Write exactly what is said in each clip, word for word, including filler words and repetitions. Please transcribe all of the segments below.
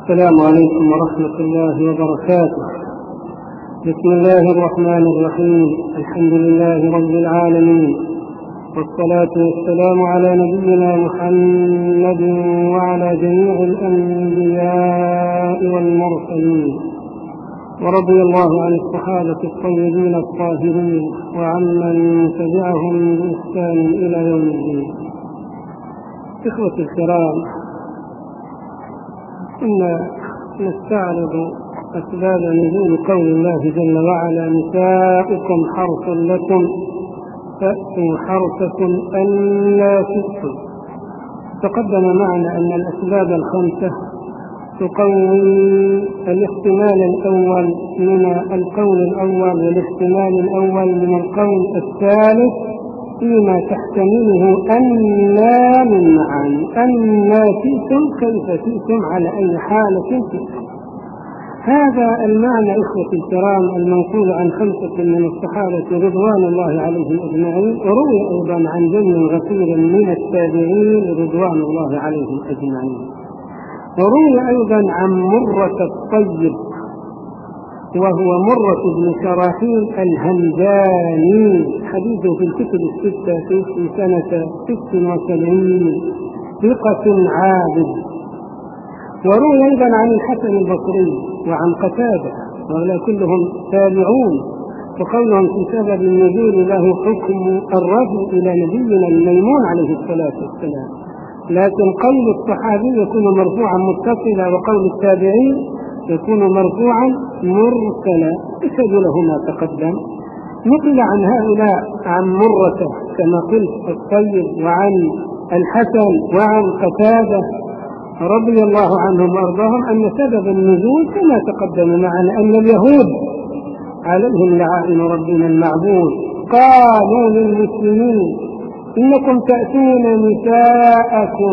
السلام عليكم ورحمة الله وبركاته. بسم الله الرحمن الرحيم. الحمد لله رب العالمين، والصلاة والسلام على نبينا محمد وعلى جميع الأنبياء والمرسلين، ورضي الله عن الصحابة الطيبين الطاهرين وعمن تبعهم بإحسان إلى يوم الدين. إخوة الكرام، كنا نستعرض أسباب نزول قول الله جل وعلا: نساؤكم حرث لكم فأتوا حرثكم أنى شئتم. تقدم معنا أن الأسباب الخمسة تقوي الاحتمال الأول من القول الأول والاحتمال الأول من القول الثالث فيما تحتمله أنى من معاني. أنى شئتم، كيف شئتم، على أي حالة شئتم. هذا المعنى إخوة الكرام المنقول عن خمسة من الصحابة رضوان الله عليهم أجمعين، وروي أيضا عن جمع غفير من التابعين رضوان الله عليهم أجمعين، وروي أيضا عن مرة الطيب وهو مرة بن شراحيل الهمداني، حديثه في الكتب الستة في سنة ست وسبعين، ثقة عابد. وروي أيضا عن الحسن البصري وعن قتادة، وهؤلاء كلهم تابعون، وقولهم في سبب النزول له حكم الرجل إلى نبينا الميمون عليه الصلاة والسلام، لكن قول الصحابي يكون مرفوعا متصلا وقول التابعين يكون مرفوعا مرسلا، بسبب له ما تقدم. نقل عن هؤلاء عن مرة كما قلت الطيب، وعن الحسن وعن قتادة رضي الله عنهم وارضاهم أن سبب النزول كما تقدم معنا أن اليهود عليهم لعائن ربنا المعبود قالوا للمسلمين: إنكم تأتون نساءكم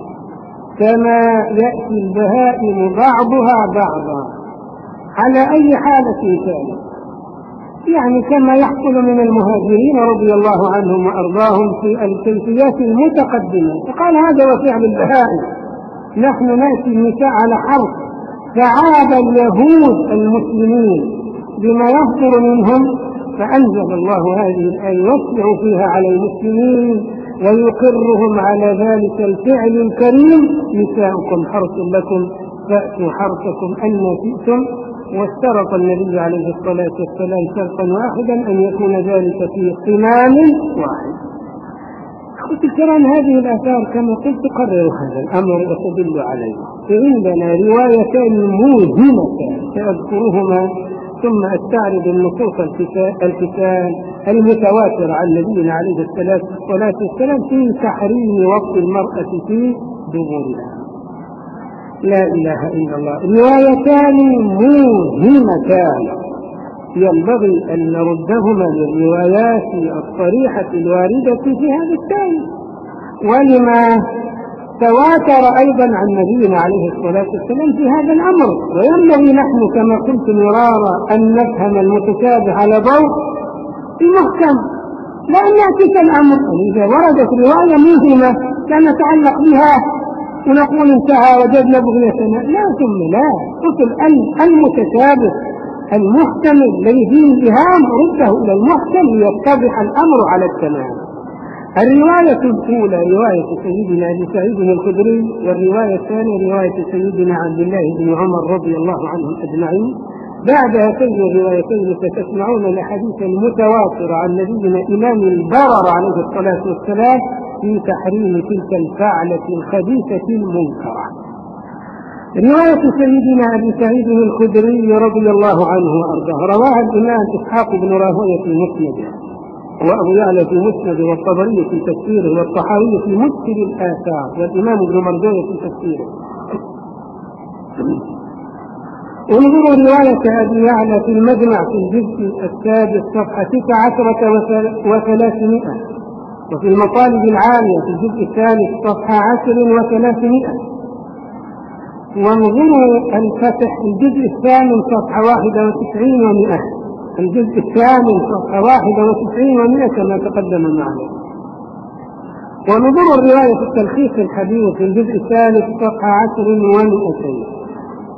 كما يأتي البهائم بعضها بعضا على أي حالة كانت، يعني كما يحصل من المهاجرين رضي الله عنهم وأرضاهم في الكيفيات المتقدمة. فقال: هذا وفعل البهائم، نحن نأتي النساء على حرف. فعاب اليهود المسلمين بما يصدر منهم، فأنزل الله هذه الآية يصلح فيها على المسلمين ويقرهم على ذلك الفعل الكريم: نساؤكم حرث لكم فأتوا حرثكم أنى شئتم. واشترط النبي عليه الصلاة والسلام شرطا واحدا: أن يكون ذلك في قمام واحد. أخوتي الكرام، هذه الآثار كما قلت تقرر هذا الأمر وتدل عليه. فعندنا روايتان موهمتان سأذكرهما ثم أستعرض النصوص الكتاب المتواترة عن نبينا عليه الصلاة والسلام في تحريم وقت المرأة في دبورها. لا إله إلا الله. روايتان موهمتان ينبغي أن نردهما للروايات الصريحة الواردة في هذا الثاني، ولما تواتر أيضا عن نبينا عليه الصلاة والسلام في هذا الأمر. وينبغي نحن كما قلت مرارا أن نفهم المتشابه على ضوء المحكم، لا أن يأتيك الأمر إذا وردت رواية مهمة لا نتعلق بها ونقول انتهى وجدنا بغيتنا، لا ثم لا، قتل المتشابه المحكم الذي فيه الإهام رده إلى المحكم ليتضح الأمر على التمام. الرواية الأولى رواية سيدنا أبي سعيد الخدري، والرواية الثانية رواية سيدنا عبد الله بن عمر رضي الله عنهم أجمعين. بعد هاتين الروايتين ستسمعون الأحاديث المتواترة عن نبينا إمام البرر عليه الصلاة والسلام في تحريم تلك الفعلة الخبيثة المنكرة. رواية سيدنا أبي سعيد الخدري رضي الله عنه وأرضاه رواها الإمام إسحاق بن راهويه في مسنده، وأبو يعلى في مسنده، والطبري في تفسيره، والطحاوي في مشكل الآثار، والإمام ابن مردويه في تفسيره. انظروا رواية أبي يعلى في المجمع في الجزء السادس صفحة تسع عشرة وثلاثمائة، وفي المطالب العالية في الجزء الثالث صفحة عشر وثلاثمائة. وانظروا الفتح الجزء الثامن صفحة واحدة وتسعين ومئة، الجزء الثامن صفحة واحدة وتسعين ومئة كما تقدم معنا. ونظروا الرواية في التلخيص الحديث في الجزء الثالث صفحة عشر ومئتين.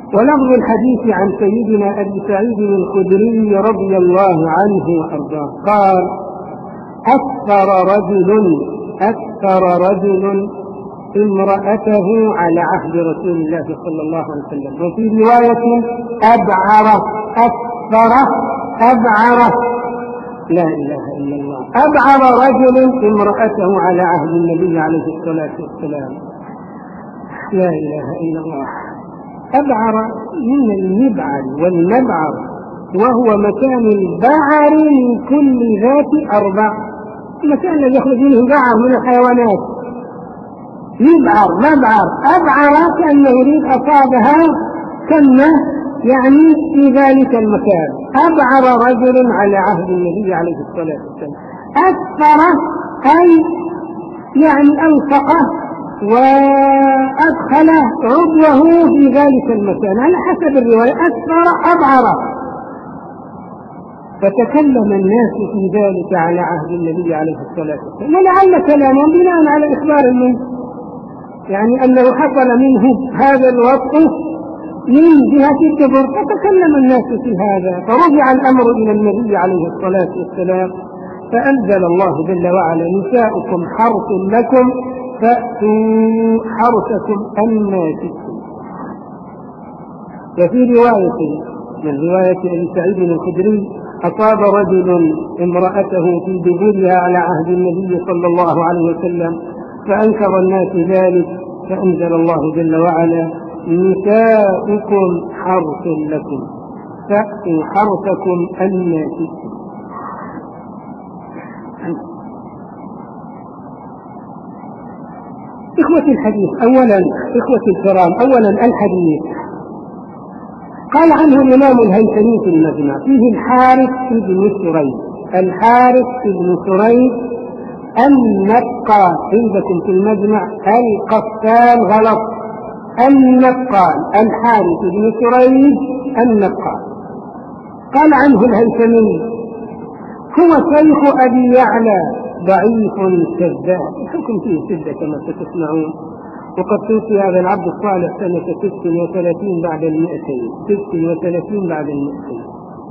ولفظ الحديث عن سيدنا أبي سعيد الخدري رضي الله عنه وأرضاه قال: أكثر رجل أكثر رجل امرأته على عهد رسول الله صلى الله عليه وسلم. وفي رواية أبعر أكثر أبعر لا إله إلا الله أبعر رجل امرأته على عهد النبي عليه الصلاة والسلام. لا إله إلا الله. أبعر من المبعر والمبعر، وهو مكان البعر من كل ذات أربع، المكان الذي يخرج منه البعر من الحيوانات. يبعر مبعر أبعر كأنه يريد أصابها كلمة يعني في ذلك المكان. أبعر رجل على عهد النبي عليه الصلاة والسلام. أكثر أي يعني أوثقه وأدخل عضوه في ذلك المكان على حسب الرواية. أكثر أبعر. فتكلم الناس في ذلك على عهد النبي عليه الصلاة والسلام، ولعل كلامهم بناء على إخبار منه، يعني أنه حصل منه هذا الوصف من جهة الدبر، فتكلم الناس في هذا، فرجع الأمر إلى النبي عليه الصلاة والسلام، فأنزل الله جل وعلا: نساؤكم حرث لكم فأتوا حرثكم أنى شئتم. وفي رواية من رواية أبي سعيد الخدري: أصاب رجل امرأته في دبرها على عهد النبي صلى الله عليه وسلم فأنكر الناس ذلك، فأنزل الله جل وعلا: نساؤكم حرث لكم فأتوا حرثكم أنى شئتم. إخوة الحديث، أولا إخوة الكرام، أولا الحديث قال عنه الإمام الهيثمي في المجمع: فيه الحارث بن سريج. الحارث بن سريج النقال، عندكم في المجمع القفال غلط، النقال، الحارث بن سريج النقال. قال عنه الهيثمي: هو شيخ أبي يعلى ضعيف كذاب. الحكم فيه شدة كما ستسمعون. وقد توفي هذا العبد الصالح سنة ست وثلاثين بعد المئتين ست وثلاثين بعد المئتين.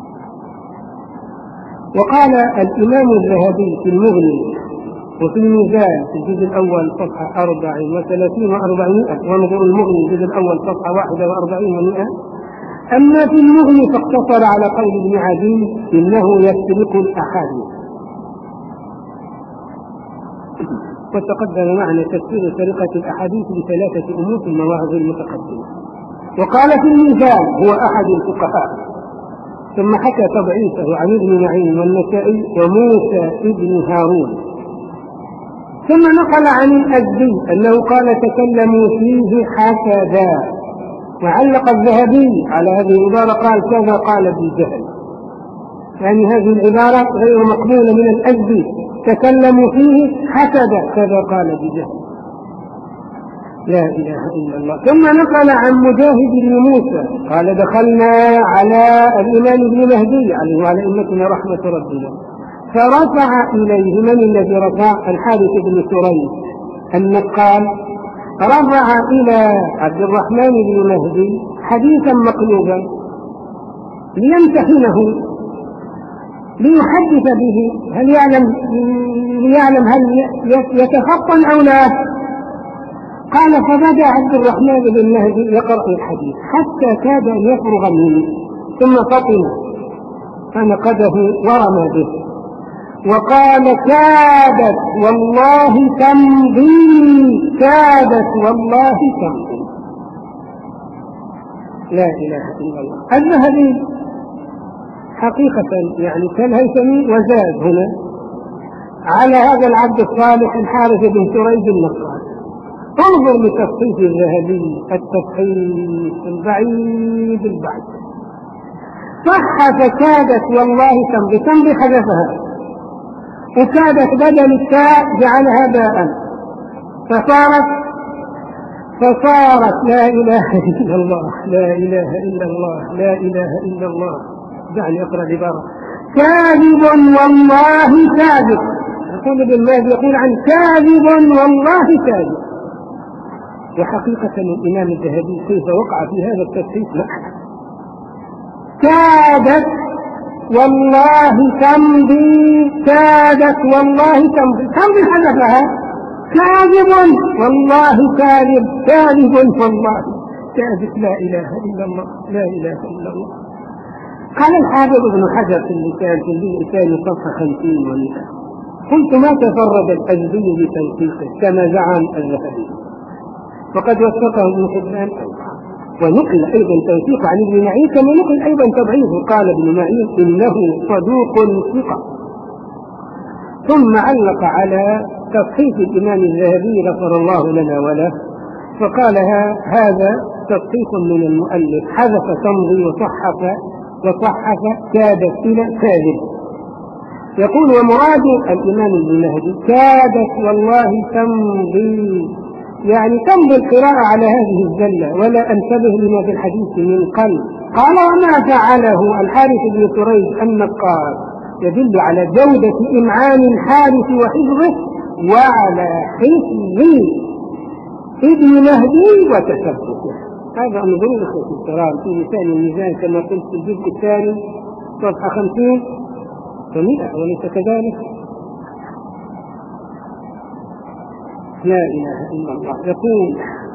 وقال الإمام الذهبي في المغني وفي الميزان في الجزء الأول صفحة أربع وثلاثين وأربعمائة، وانظر المغني الجزء الأول صفحة واحدة وأربعين ومائة. أما في المغني فاقتصر على قول ابن عدي: إنه يسرق الأحاديث. وتقدم معنا تفسير سرقة الأحاديث بثلاثة أمور في المواعظ المتقدمة. وقال في الميزان: هو أحد الفقهاء. ثم حكى تضعيفه عن ابن معين والنسائي وموسى ابن هارون. ثم نقل عن الأزدي أنه قال: تكلموا فيه حسدا. وعلق الذهبي على هذه العبارة قال: كذا قال ابن جهل. يعني هذه العبارة غير مقبولة من الأزدي، تكلموا فيه حسدا، كذا قال ابن جهل. لا إله إلا الله. ثم نقل عن مجاهد بن موسى قال: دخلنا على الإمام ابن مهدي عليه وعلى أمتنا رحمة ربنا، فرفع إليه، من الذي رفع؟ الحارث بن سريج النقال، رفع إلى عبد الرحمن بن مهدي حديثا مقلوبا ليمتحنه، ليحدث به، هل يعلم ليعلم هل يتفطن أو لا. قال: فبدأ عبد الرحمن بن مهدي يقرأ الحديث حتى كاد أن يفرغ منه، ثم فطن فنقده ورمى به وقال: كادت والله تمضي، كادت والله تمضي. لا إله إلا الله. الذهبي حقيقة يعني كالهيثمي وزاد هنا على هذا العبد الصالح الحارث بن سريج النقال. انظر لتصحيح الذهبي، التصحيح البعيد البعيد. صح فكادت والله تمضي، تمضي حذفها، وكادت بدل التاء جعلها باء، فصارت فصارت لا إله إلا الله، لا إله إلا الله، لا إله إلا الله. دعني أقرأ العبارة: كاذب والله كاذب. يقول ابن مهدي يقول عن كاذب والله كاذب. وحقيقة الإمام الذهبي كيف وقع في هذا التصحيح لا أعلم. كادت والله تمضي، كادت والله تمضي، تمضي حذفها، كاذب والله كاذب، كاذب والله كاذب، لا إله إلا الله، لا إله إلا الله. قال الحافظ ابن حجر في اللسان في اللسان صفحة خمسين ومئة: قلت ما تفرد الأزدي بتوثيقه كما زعم الذهبي، وقد وثقه ابن حبان ونقل أيضا توثيق عن ابن معين كما نقل أيضا تضعيفه. قال ابن معين إنه صدوق ثقة. ثم علق على تصحيح الإمام الذهبي غفر الله لنا وله فقال هذا تصحيح من المؤلف، حذف تمضي وصحف وصحف كادت إلى كاذب. يقول ومراد الإمام المهدي كادت والله تمضي، يعني تمضي القراءة على هذه الزلة ولا أنتبه لما في الحديث من قلب. قال وما فعله الحارث بن سريج النقاد يدل على جودة إمعان الحارث وحفظه وعلى حفظ ابن مهدي وتثبته. هذا انظروا اخوتي الكرام في لسان الميزان كما قلت في الجزء الثاني صفحة خمسين ومئة، وليس كذلك؟ لا إله إلا الله. يقول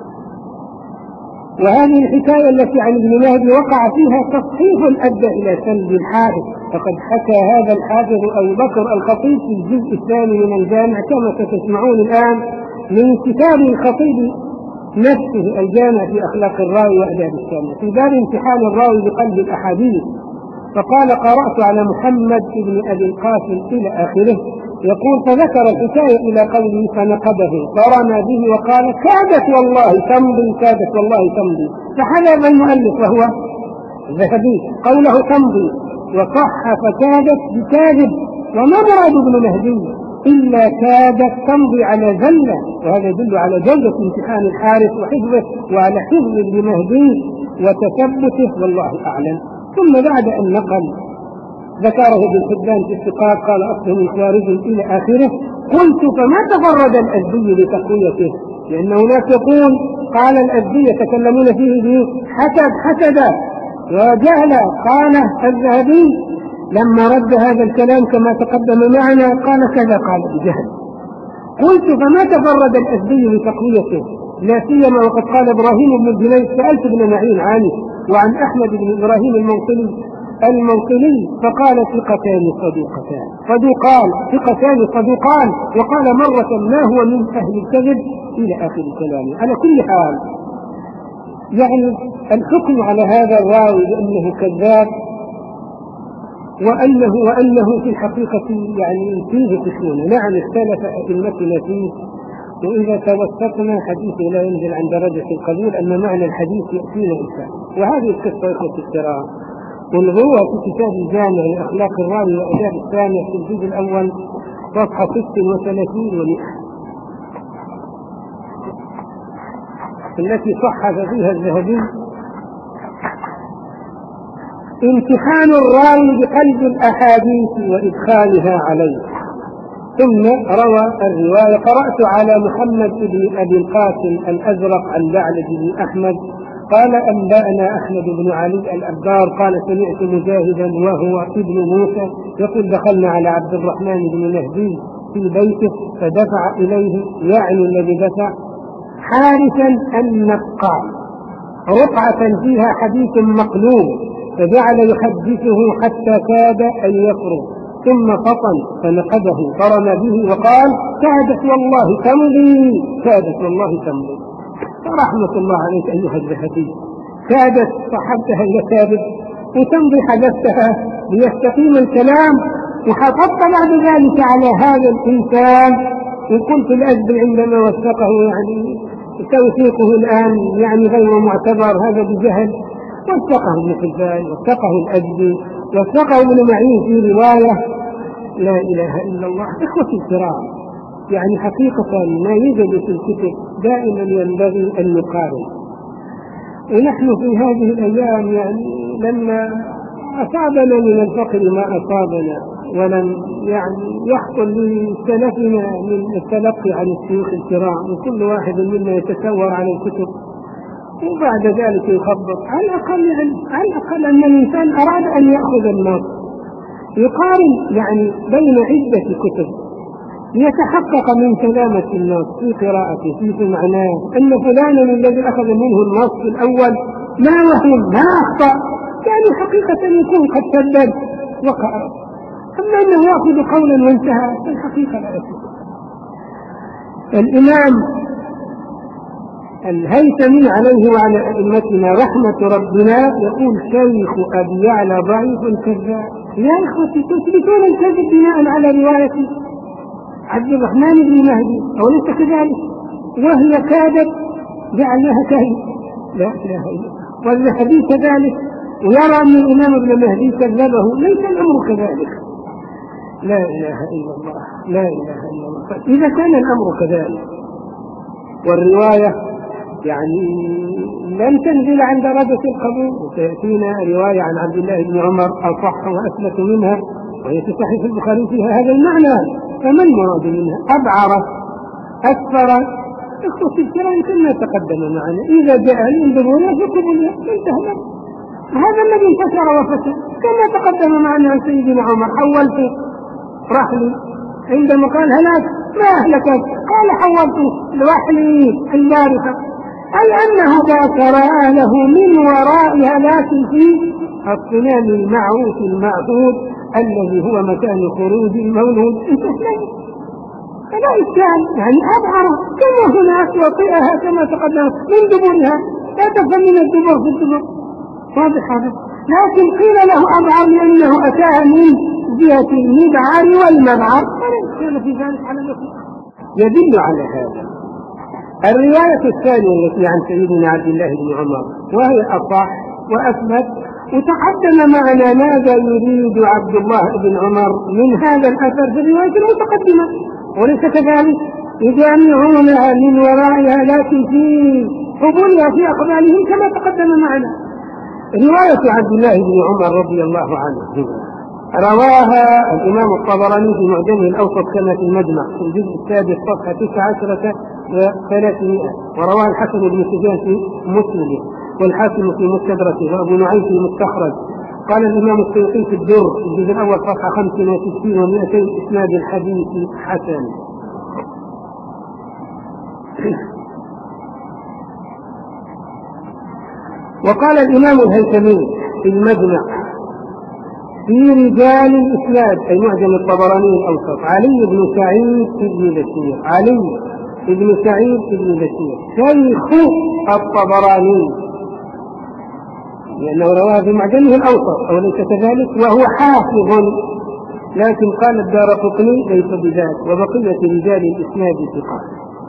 وهذه الحكاية التي عن ابن مهدي وقع فيها تصحيح أدى إلى سلب الحارث، فقد حكى هذا الحافظ أبو بكر الخطيب في الجزء الثاني من الجامع كما ستسمعون الآن من كتاب الخطيب نفسه الجامع في أخلاق الراوي وآداب السامع في باب امتحان الراوي بقلب الأحاديث، فقال قرأت على محمد بن أبي القاسم إلى آخره. يقول فذكر الحكاية إلى قوله فنقده فرمى به وقال كادت والله تمضي، كادت والله تمضي، فحذف المؤلف وهو الذهبي قوله تمضي وصح فكادت بكاذب، وما مراد ابن مهدي إلا كادت تمضي على زلة، وهذا يدل على جودة امتحان الحارث وحفظه وعلى حفظ ابن مهدي وتثبته والله أعلم. ثم بعد أن نقل ذكره ابن حبان في الثقات قال أصله من خارج إلى آخره. قلت فما تفرد الأزدي بتقويته؟ لأن هناك يقول قال الأزدي يتكلمون فيه بحسد حسدا وجهلا. قال الذهبي لما رد هذا الكلام كما تقدم معنا قال كذا قال بجهل. قلت فما تفرد الأزدي بتقويته لا سيما وقد قال إبراهيم بن الجنيد سألت ابن معين عنه وعن أحمد بن إبراهيم الموصلي الموصلي فقال ثقتان صدوقتان صدوقان ثقتان صدوقان، وقال مرة ما هو من أهل الكذب إلى آخر كلامه. على كل حال يعني الحكم على هذا الراوي بأنه كذاب وأنه وأنه في الحقيقة يعني فيه خشونة. نعم اختلف أئمتنا فيه، وإذا توسطنا حديثه لا ينزل عن درجة القبول أن معنى الحديث يأتينا إنسان. وهذه القصة إخوة الكرام ونظروها في كتاب الجامع لأخلاق الراوي وآداب السامع في الجزء الأول صفحة ست وثلاثين ومئة التي صحح فيها الذهبي امتحان الراوي بقلب الأحاديث وإدخالها عليه. ثم روى الرواية قرأت على محمد بن أبي القاسم الأزرق عن بعلة بن أحمد قال أنبأنا أحمد بن علي الأبدار قال سمعت مجاهدا وهو ابن موسى يقول دخلنا على عبد الرحمن بن مهدي في بيته فدفع إليه يعني الذي دفع حارثا النقاع رقعة فيها حديث مقلوب فجعل يحدثه حتى كاد أن يفرغ ثم فطن فنقده فرمى به وقال كادت والله تمضي، كادت والله تمضي. رحمة الله عليك أيها الذهبي، كادت صحبتها إلى كاذب وتمضي حدثتها ليستقيم الكلام، وحطبت بعد ذلك على هذا الإنسان. وقلت الأزدي عندما وثقه يعني توثيقه الآن يعني غير معتبر، هذا بجهل. وثقه ابن حبان وثقه الأزدي وثقه ابن معين في رواية. لا إله إلا الله. إخوتي الكرام يعني حقيقة ما يوجد في الكتب دائما ينبغي أن نقارن. ونحن في هذه الأيام يعني لما أصابنا من الفقر ما أصابنا ولم يعني يحصل لسلفنا من التلقي عن الشيوخ الكرام، وكل واحد منا يتسور على الكتب وبعد ذلك يخبط. على الأقل يعني على الأقل أن الإنسان أراد أن يأخذ النص يقارن يعني بين عدة كتب ليتحقق من سلامة النص في قراءته في معناه، أن فلانا الذي أخذ منه النص الأول ما وهم ما أخطأ، يعني حقيقة يكون قد سدد وقع. أما أنه يأخذ قولا وانتهى فالحقيقة لا يكون. الإمام الهيثمي عليه وعلى أئمتنا رحمة ربنا يقول: شيخ أبي يعلى ضعيف كذاب. يا إخوتي تثبتون الكذب بناء على رواية عبد الرحمن بن مهدي أو ليس كذلك؟ وهي كادت جعلناها كذب. لا إله إلا الله. والذهبي كذلك ويرى أن الإمام ابن مهدي كذبه. ليس الأمر كذلك. لا إله إلا الله لا إله إلا الله. إذا كان الأمر كذلك والرواية يعني لن تنزل عن درجة القبول، وسيأتينا رواية عن عبد الله بن عمر أصح وأثبت منها وهي في صحيح البخاري فيها هذا المعنى، فما المراد منها؟ أبعر أكثر اختص الكلام كما تقدم معنا. إذا جاء الانظرون فقبل انتهى. هذا الذي انتشر وفسد كما تقدم معنا عن سيدنا عمر: حولت رحلي عندما قال هلاك ما أهلكت قال حولت رحلي البارحة، أي أنه ذاكر أهله من ورائها لكن في الصنام المعروف المعهود الذي هو مكان خروج المولود انتهى. فلا إشكال يعني أبعر كما هناك وطئها كما تقدم من دبرها، لا تفهم من الدبر في الدبر واضح هذا، لكن قيل له أبعر لأنه أتاها من جهة المبعر والمبعر فلا إشكال في ذلك على نفسه. يدل على هذا الرواية الثانية التي عن سيدنا عبد الله بن عمر وهي أصح وأثبت، وتقدم معنا ماذا يريد عبد الله بن عمر من هذا الأثر في الرواية المتقدمة، وليس كذلك يجامعونها من ورائها لكن في قبولها في أقبالهم كما تقدم معنا. رواية عبد الله بن عمر رضي الله عنه رواها الإمام الطبراني في معجمه الأوسط كما في المجمع في الجزء السادس صفحة تسعة عشرة وثلاثمائة، ورواه الحسن بن سفيان في مسنده والحاكم في مستدركه وأبو نعيم في مستخرج. قال الإمام السيوطي في الدر في الجزء الأول صفحة خمس وستين ومئتين إسناد الحديث حسن. وقال الإمام الهيثمي في المجمع في رجال الإسناد أي معجم الطبراني الأوسط: علي بن سعيد بن بشير علي بن سعيد بن بشير شيخ الطبراني، لأنه رواه في معجمه الأوسط أو ليس كذلك، وهو حافظ، لكن قال الدارقطني ليس بذلك، وبقية رجال الإسناد ثقات.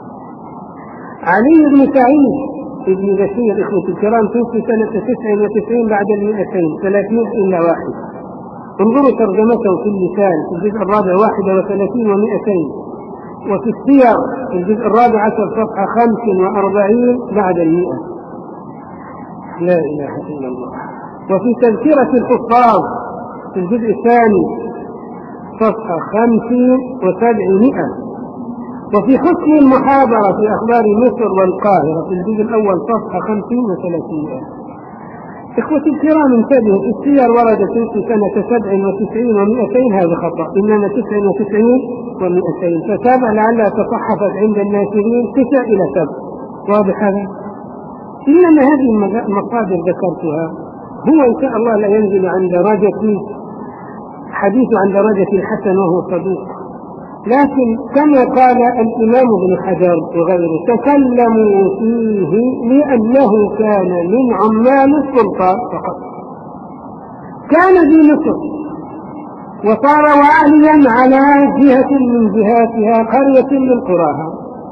علي بن سعيد بن بشير إخوة الكرام توفي سنة تسع وتسعين بعد المئتين ثلاثين إلا واحد. انظروا ترجمته في اللسان في الجزء الرابع واحد وثلاثين ومئتين، وفي السير في الجزء الرابع عشر صفحة خمس وأربعين بعد المئة. لا إله إلا الله. وفي تذكرة الحفاظ في الجزء الثاني صفحة خمسين وسبعمائة. وفي حسن المحاضرة في أخبار مصر والقاهرة في الجزء الأول صفحة خمسين وثلاثين. إخوتي الكرام انتبهوا، في السير وردت في سنة سبع وتسعين ومئتين، هذا خطأ، إنما تسع وتسعين ومئتين، فتابع لعلها تصحفت عند الناشرين تسع إلى سبع. واضح هذا؟ إنما هذه المصادر ذكرتها هو إن شاء الله لا ينزل عن درجة حديث عن درجة الحسن وهو صدوق، لكن كما قال الإمام ابن حجر وغيره تكلموا فيه لأنه كان من عمال السلطان فقط، كان في مصر وصار واليا على جهة من جهاتها قرية من قراها،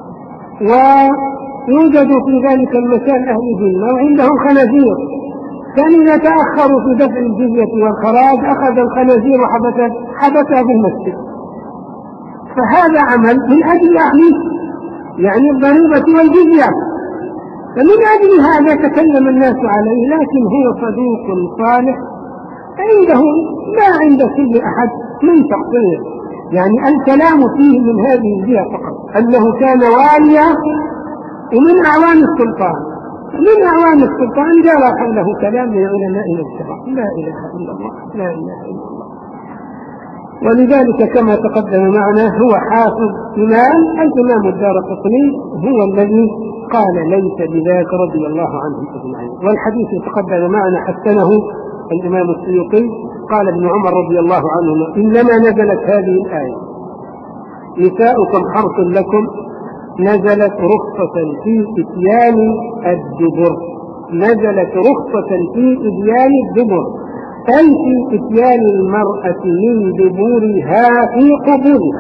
ويوجد في ذلك المكان أهل ذمة وعندهم خنازير، كان إذا تأخروا في دفع الجزية والخراج أخذ الخنازير وحبسها في المسجد. فهذا عمل من أجل أهله يعني الضريبة والجزية، فمن أجل هذا تكلم الناس عليه، لكن هو صديق صالح عنده ما عند كل أحد من تقصير، يعني الكلام فيه من هذه الجهة فقط، أنه كان واليا ومن أعوان السلطان، من أعوان السلطان جرى حوله كلام من علماء الاتباع. لا إله إلا الله، لا إله إلا الله. ولذلك كما تقدم معنا هو حافظ إمام الإمام الدارقطني هو الذي قال ليس بذاك رضي الله عنه أجمعين. والحديث تقدم معنا حسنه الإمام السيوطي، قال ابن عمر رضي الله عنهما إنما نزلت هذه الآية نساؤكم حرث لكم، نزلت رخصة في إتيان الدبر، نزلت رخصة في إتيان الدبر، أي في إتيان المرأة من دبورها في قبورها.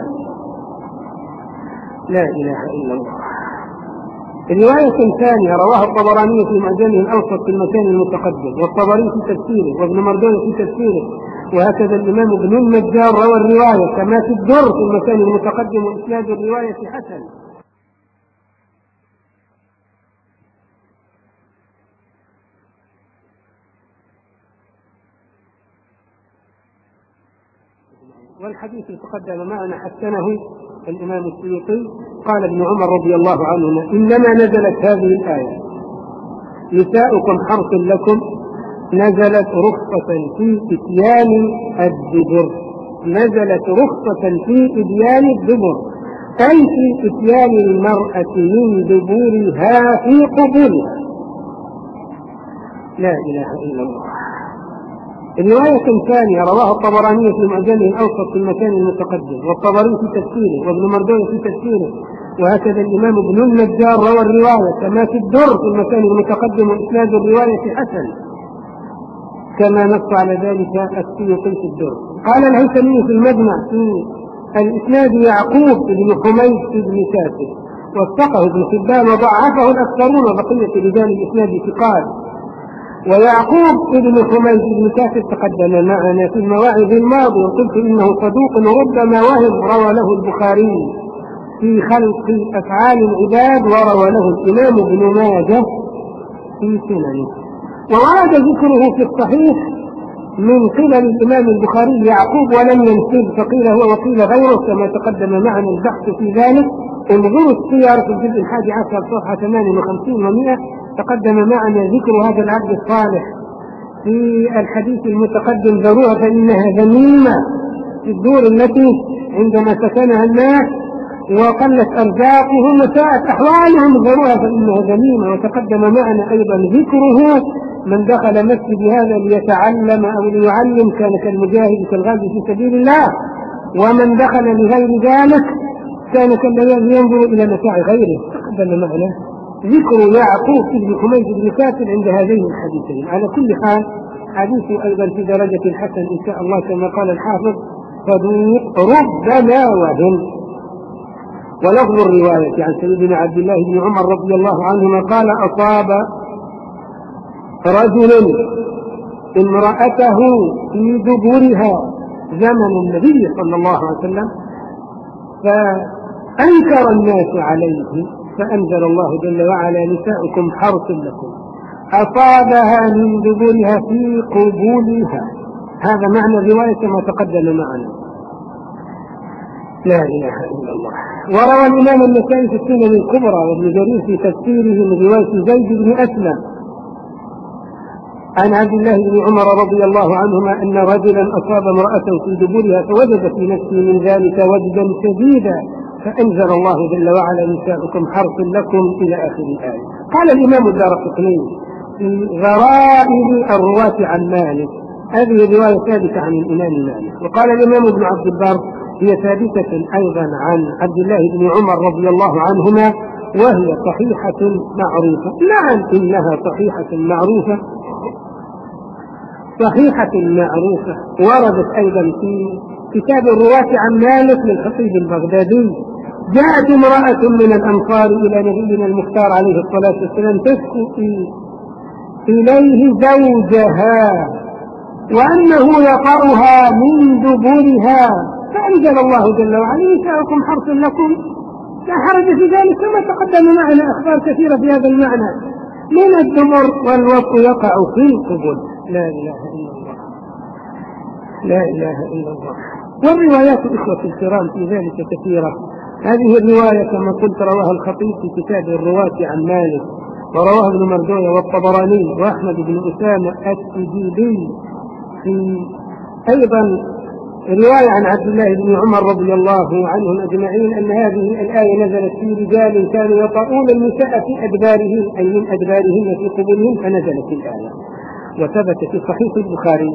لا إله إلا الله. الرواية الثانية رواها الطبراني في معجمه الأوسط في المكان المتقدم، والطبري في تفسيره، وابن مردويه في تفسيره، وهكذا الإمام ابن النجار روى الرواية كما في الدر في المكان المتقدم، وإسناد الرواية حسن. والحديث تقدم معنا حسنه الإمام السيوطي، قال ابن عمر رضي الله عنهما إنما نزلت هذه الآية نساؤكم حرث لكم، نزلت رخصة في إتيان الدبر، نزلت رخصة في إتيان الدبر، أي في إتيان المرأة من دبورها في قبورها. لا إله إلا الله. الرواية الثانية رواها الطبراني في معجمه الأوسط في المكان المتقدم، والطبري في تفسيره، وابن مردويه في تفسيره، وهكذا الإمام ابن النجار روى الرواية كما في الدر في المكان المتقدم، وإسناد الرواية حسن كما نص على ذلك السيوطي في الدر. قال الهيثمي في المجمع في الإسناد يعقوب بن حميد بن كاسر، وثقه ابن حبان وضعفه الأكثرون، وبقية رجال الإسناد ثقات. ويعقوب بن حميد بن كاسر تقدم معنا في المواعظ الماضية، وقلت إنه صدوق ربما وهم، روى له البخاري في خلق أفعال العباد، وروى له الإمام ابن ماجه في سننه. وورد ذكره في الصحيح من قبل الإمام البخاري يعقوب ولم ينسب، فقيل هو وقيل غيره كما تقدم معنا البحث في ذلك. انظروا السير في الجزء الحادي عشر صفحة ثمانية وخمسين ومئة، تقدم معنا ذكر هذا العبد الصالح في الحديث المتقدم، ذروها فإنها ذميمة في الدور التي عندما سكنها الناس وقلت أرزاقهم وساءت أحوالهم، ذروها فإنها ذميمة. وتقدم معنا أيضا ذكره من دخل مسجد هذا ليتعلم أو ليعلم كان كالمجاهد كالغازي في سبيل الله، ومن دخل لغير ذلك كان كالذي ينظر إلى متاع غيره. تقدم معنا ذكر يعقوب بن حميد بن كاسر عند هذين الحديثين. على كل حال حديث أيضا في درجة الحسن إن شاء الله كما قال الحافظ صدوق ربما وهم. ولفظ الرواية عن سيدنا عبد الله بن عمر رضي الله عنهما قال أصاب رجل امرأته في دبرها زمن النبي صلى الله عليه وسلم، فأنكر الناس عليه، فأنزل الله جل وعلا نساؤكم حرث لكم، أصابها من دبرها في قبولها. هذا معنى الرواية كما تقدم معنا. لا إله إلا الله. وروى الإمام النسائي في السنن الكبرى وابن جرير في تفسيره من رواية زيد بن أسلم عن عبد الله بن عمر رضي الله عنهما أن رجلا أصاب امرأة في دبرها فوجد في نفسه من ذلك وجدا شديدا، فأنزل الله جل وعلا نساؤكم حرث لكم إلى آخر الآية. قال الإمام الدارقطني في غرائب الرواة عن مالك، هذه الرواية ثابتة عن الإمام مالك. وقال الإمام ابن عبد البر هي ثابتة أيضا عن عبد الله بن عمر رضي الله عنهما، وهي صحيحة معروفة. نعم إنها صحيحة معروفة، صحيحة معروفة. وردت أيضا في كتاب الرواة عن مالك للخطيب البغدادي، جاءت امرأة من الأنصار إلى نبينا المختار عليه الصلاة والسلام تشكو إليه زوجها وأنه يطأها من دبرها، فأنزل الله جل وعلا نساؤكم حرث لكم لا حرج في ذلك، كما تقدم معنا أخبار كثيرة في هذا المعنى من الدبر والوطء يقع في القبول. لا إله إلا الله، لا إله إلا الله. والروايات إخوة الكرام في ذلك كثيرة. هذه الرواية كما قلت رواها الخطيب في كتاب الرواة عن مالك، ورواه ابن مردوية والطبراني وأحمد بن أسامة التجيبي في أيضا رواية عن عبد الله بن عمر رضي الله عنهم أجمعين أن هذه الآية نزلت في رجال كانوا يطؤون النساء في أدبارهم أي من أدبارهن في قبورهم، فنزلت الآية. وثبت في صحيح البخاري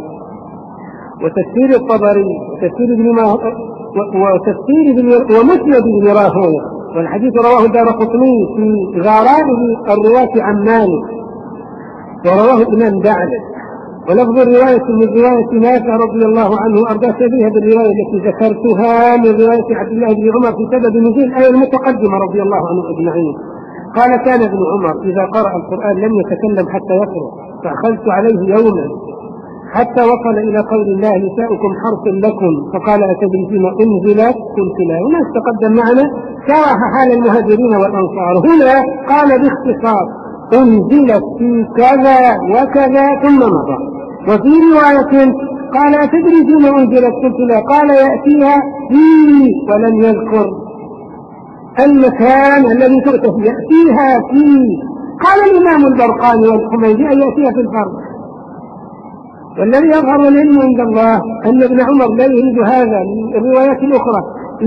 وتفسير الطبري وتفسير ابن وتفسير ومسند بن راهويه، والحديث رواه الدارقطني في غرائب الرواة عن مالك، ورواه الإمام دعلة. ولفظ الرواية من رواية نافع رضي الله عنه وأرضاه شبيهة بالرواية التي ذكرتها من رواية عبد الله بن عمر في سبب نزول الآية المتقدمة رضي الله عنه أجمعين. قال: كان ابن عمر إذا قرأ القرآن لم يتكلم حتى يقرأ، فأخذت عليه يوما حتى وصل إلى قول الله: نساؤكم حرث لكم، فقال: أتدري فيما أنزلت؟ قلت لا. هنا تقدم معنا شرح حال المهاجرين والأنصار، هنا قال باختصار: أنزلت في كذا وكذا ثم مضى. وفي رواية قال: أتدري فيما أنزلت؟ قلت لا. قال: يأتيها فيه، ولم يذكر المكان الذي تؤتى فيه، يأتيها فيه. قال الإمام البرقاني والحميدي: أن يأتيها في الفرض. والذي يظهر العلم عند الله أن ابن عمر لا يريد هذا. الروايات الأخرى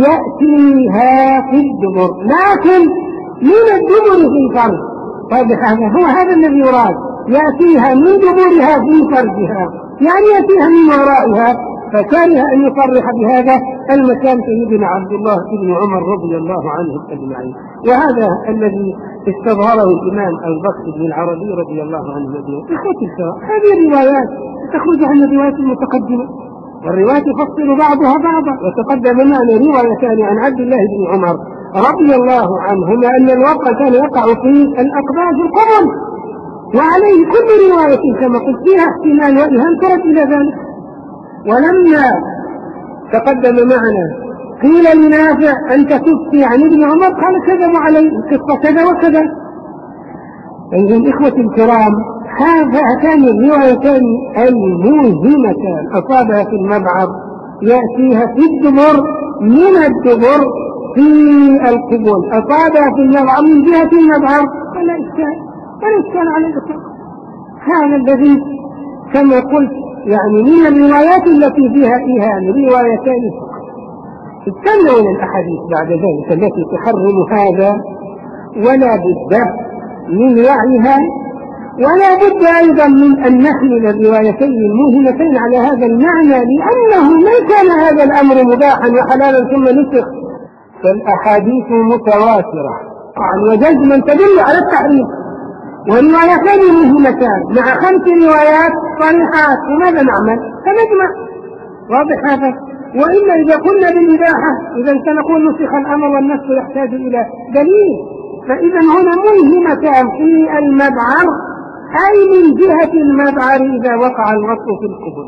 يأتيها في الدبر، لكن من الدبر في الفرج. طيب هذا هو هذا الذي يراد، يأتيها من دبرها في فرجها، يعني يأتيها من ورائها. فكره أن يصرح بهذا المكان سيدنا عبد الله بن عمر رضي الله عنه أجمعين. وهذا الذي استظهره الإمام أبو بكر بن العربي رضي الله عنه أجمعين. إخوتي الكرام، هذه الروايات تخرج عن الروايات المتقدمة، والروايات تفصل بعضها بعضا. وتقدم معنا روايتان عن عبد الله بن عمر رضي الله عنهما أن الوقع كان يقع في الأقباض القبر، وعليه كل رواية كما قلت فيها احتمال وإيهام ترد إلى ذلك. ولما تقدم معنا قيل لنافع: أنت تفتي عن ابن عمر؟ قال: كذب علي القصة كذا وكذا. أيها الإخوة الكرام، هاتان الروايتان الموهمتان أصابها في المبعض، يأتيها في الدبر من الدبر في القبول، أصابها في المبعض من جهة المبعض، فلا إشكال ولا إشكال على الإطلاق. هذا الذي كما قلت يعني من الروايات التي فيها إيهام روايتان فقط. استنوا الأحاديث بعد ذلك التي تحرم هذا، ولا بد من وعيها، ولا بد أيضا من أن نحمل الروايتين الموهمتين على هذا المعنى، لأنه ما كان هذا الأمر مباحا وحلالا ثم نسخ، فالأحاديث متواترة وجزما تدل على التحريم، والروايتان مهمتان مع خمس روايات صريحات. وماذا نعمل؟ فنجمع. واضح هذا؟ وإلا إذا قلنا بالإباحة إذا سنقول نسخ الأمر والنسخ يحتاج إلى دليل. فإذا هنا مهمتان في المبعر، أي من جهة المبعر إذا وقع الوصف في القبول.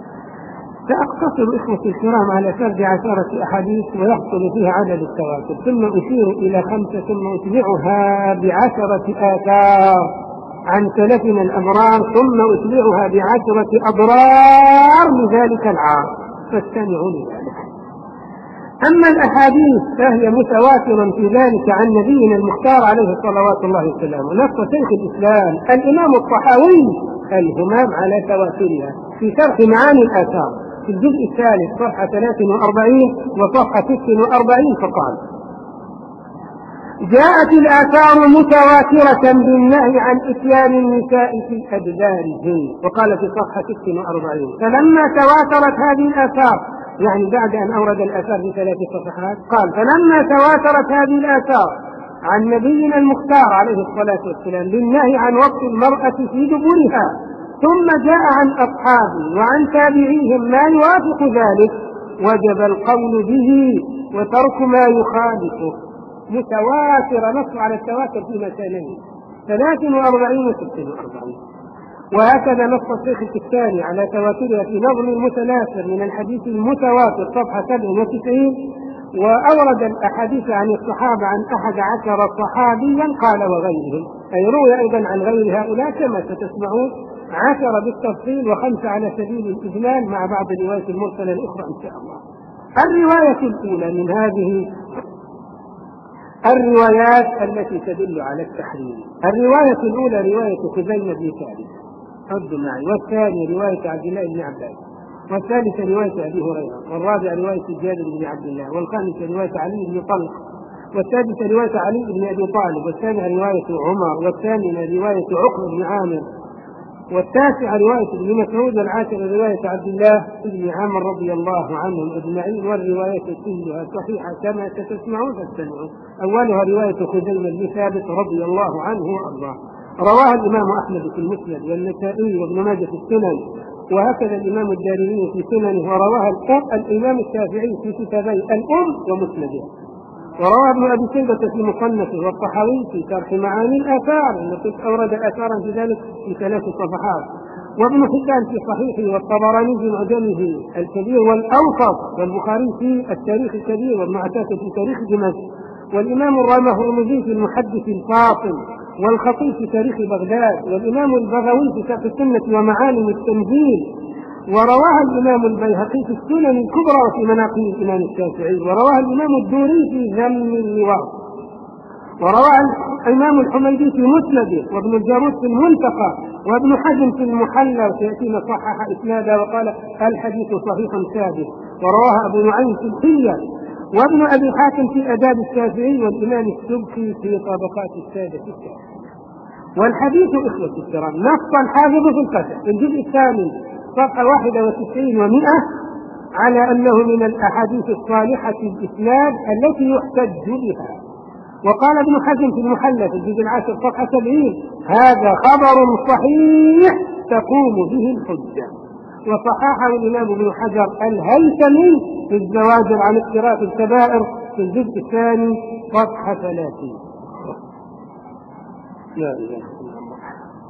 سأقتصر إخوة الكرام على سرد عشرة أحاديث ويحصل فيها عدد التواتر، ثم أشير إلى خمسة، ثم أتبعها بعشرة آثار عن سلفنا الأبرار، ثم أتبعها بعشرة أضرار لذلك العار، فاستمعوا لذلك. أما الأحاديث فهي متواترة في ذلك عن نبينا المختار عليه صلوات الله وسلامه. نص شيخ الإسلام الإمام الطحاوي الهمام على تواترها في شرح معاني الآثار في الجزء الثالث صفحة ثلاث وأربعين وصفحة ست وأربعين، فقال: جاءت الآثار متواترة بالنهي عن إتيان النساء في أدبارهن. وقال في صفحة ست وأربعين: فلما تواترت هذه الآثار، يعني بعد أن أورد الآثار في ثلاث صفحات، قال: فلما تواترت هذه الآثار عن نبينا المختار عليه الصلاة والسلام بالنهي عن وقت المرأة في دبرها، ثم جاء عن أصحابه وعن تابعيهم ما يوافق ذلك، وجب القول به وترك ما يخالفه. متواتر، نص على التواتر في مكانين ثلاث وأربعين وست وأربعين. وهكذا نص الشيخ الكتاني على تواترها في نظم المتناثر من الحديث المتواتر صفحة سبع وتسعين، وأورد الأحاديث عن الصحابة عن أحد عشر صحابيا قال وغيرهم، أي روي أيضا عن غير هؤلاء كما ستسمعون، عشر بالتفصيل وخمسة على سبيل الإجمال مع بعض الروايات المرسلة الأخرى إن شاء الله. الرواية الأولى من هذه الروايات التي تدل على التحريم، الرواية الأولى رواية خزيمة بن ثابت حد معي، والثانية رواية عبد الله بن عباس، والثالثة رواية أبي هريرة، والرابعة رواية جابر بن عبد الله، والخامسة رواية علي بن طلق، والسادسة رواية علي بن أبي طالب، والسابعة رواية عمر، والثامنة رواية عقبة بن عامر، والتاسعة رواية ابن مسعود، والعاشرة رواية عبد الله بن عامر رضي الله عنهم أجمعين. والروايات كلها صحيحة كما ستسمعون فاستمعوا. أولها رواية خزيمة بن ثابت رضي الله عنه وأرضاه، رواها الإمام أحمد في المسند، والنسائي وابن ماجه في السنن، وهكذا الإمام الدارمي في سننه، ورواها الإمام الشافعي في كتابي الأم ومسنده، وروى ابن أبي شيبة في مصنفه، والطحاوي في شرح معاني الآثار التي أورد آثارا في ذلك في ثلاث صفحات، وابن حبان في صحيحه، والطبراني في معجمه الكبير والأوسط، والبخاري في التاريخ الكبير، وابن عساكر في تاريخ دمشق، والإمام الرمزي في المحدث الفاصل، والخطيب في تاريخ بغداد، والإمام البغوي في شرح السنة ومعالم التنزيل، ورواها الإمام البيهقي في السنن الكبرى وفي مناقب الإمام الشافعي، ورواها الإمام الدوري في ذم اللواء، ورواها الإمام الحميدي في مسنده، وابن الجارود في المنتقى، وابن حزم في المحلى، وسيأتينا صحح إسنادا وقال الحديث صحيح ثابت، ورواها أبو نعيم في الحلية، وابن أبي حاتم في آداب الشافعي، والإمام السبكي في طبقات السادة الشافعي. والحديث إخوة الكرام نص الحافظ في الفتح في الجزء الثاني صفحة واحدة وتسعين ومئة على أنه من الأحاديث الصالحة الإسناد التي يحتج بها. وقال ابن حزم في المحلى في الجزء العاشر صفحة سبعين هذا خبر صحيح تقوم به الحجة. وصححه الإمام ابن حجر الهيثمي في الزواجر عن اقتراف الكبائر في الجزء الثاني صفحة ثلاثين. لا إله إلا الله.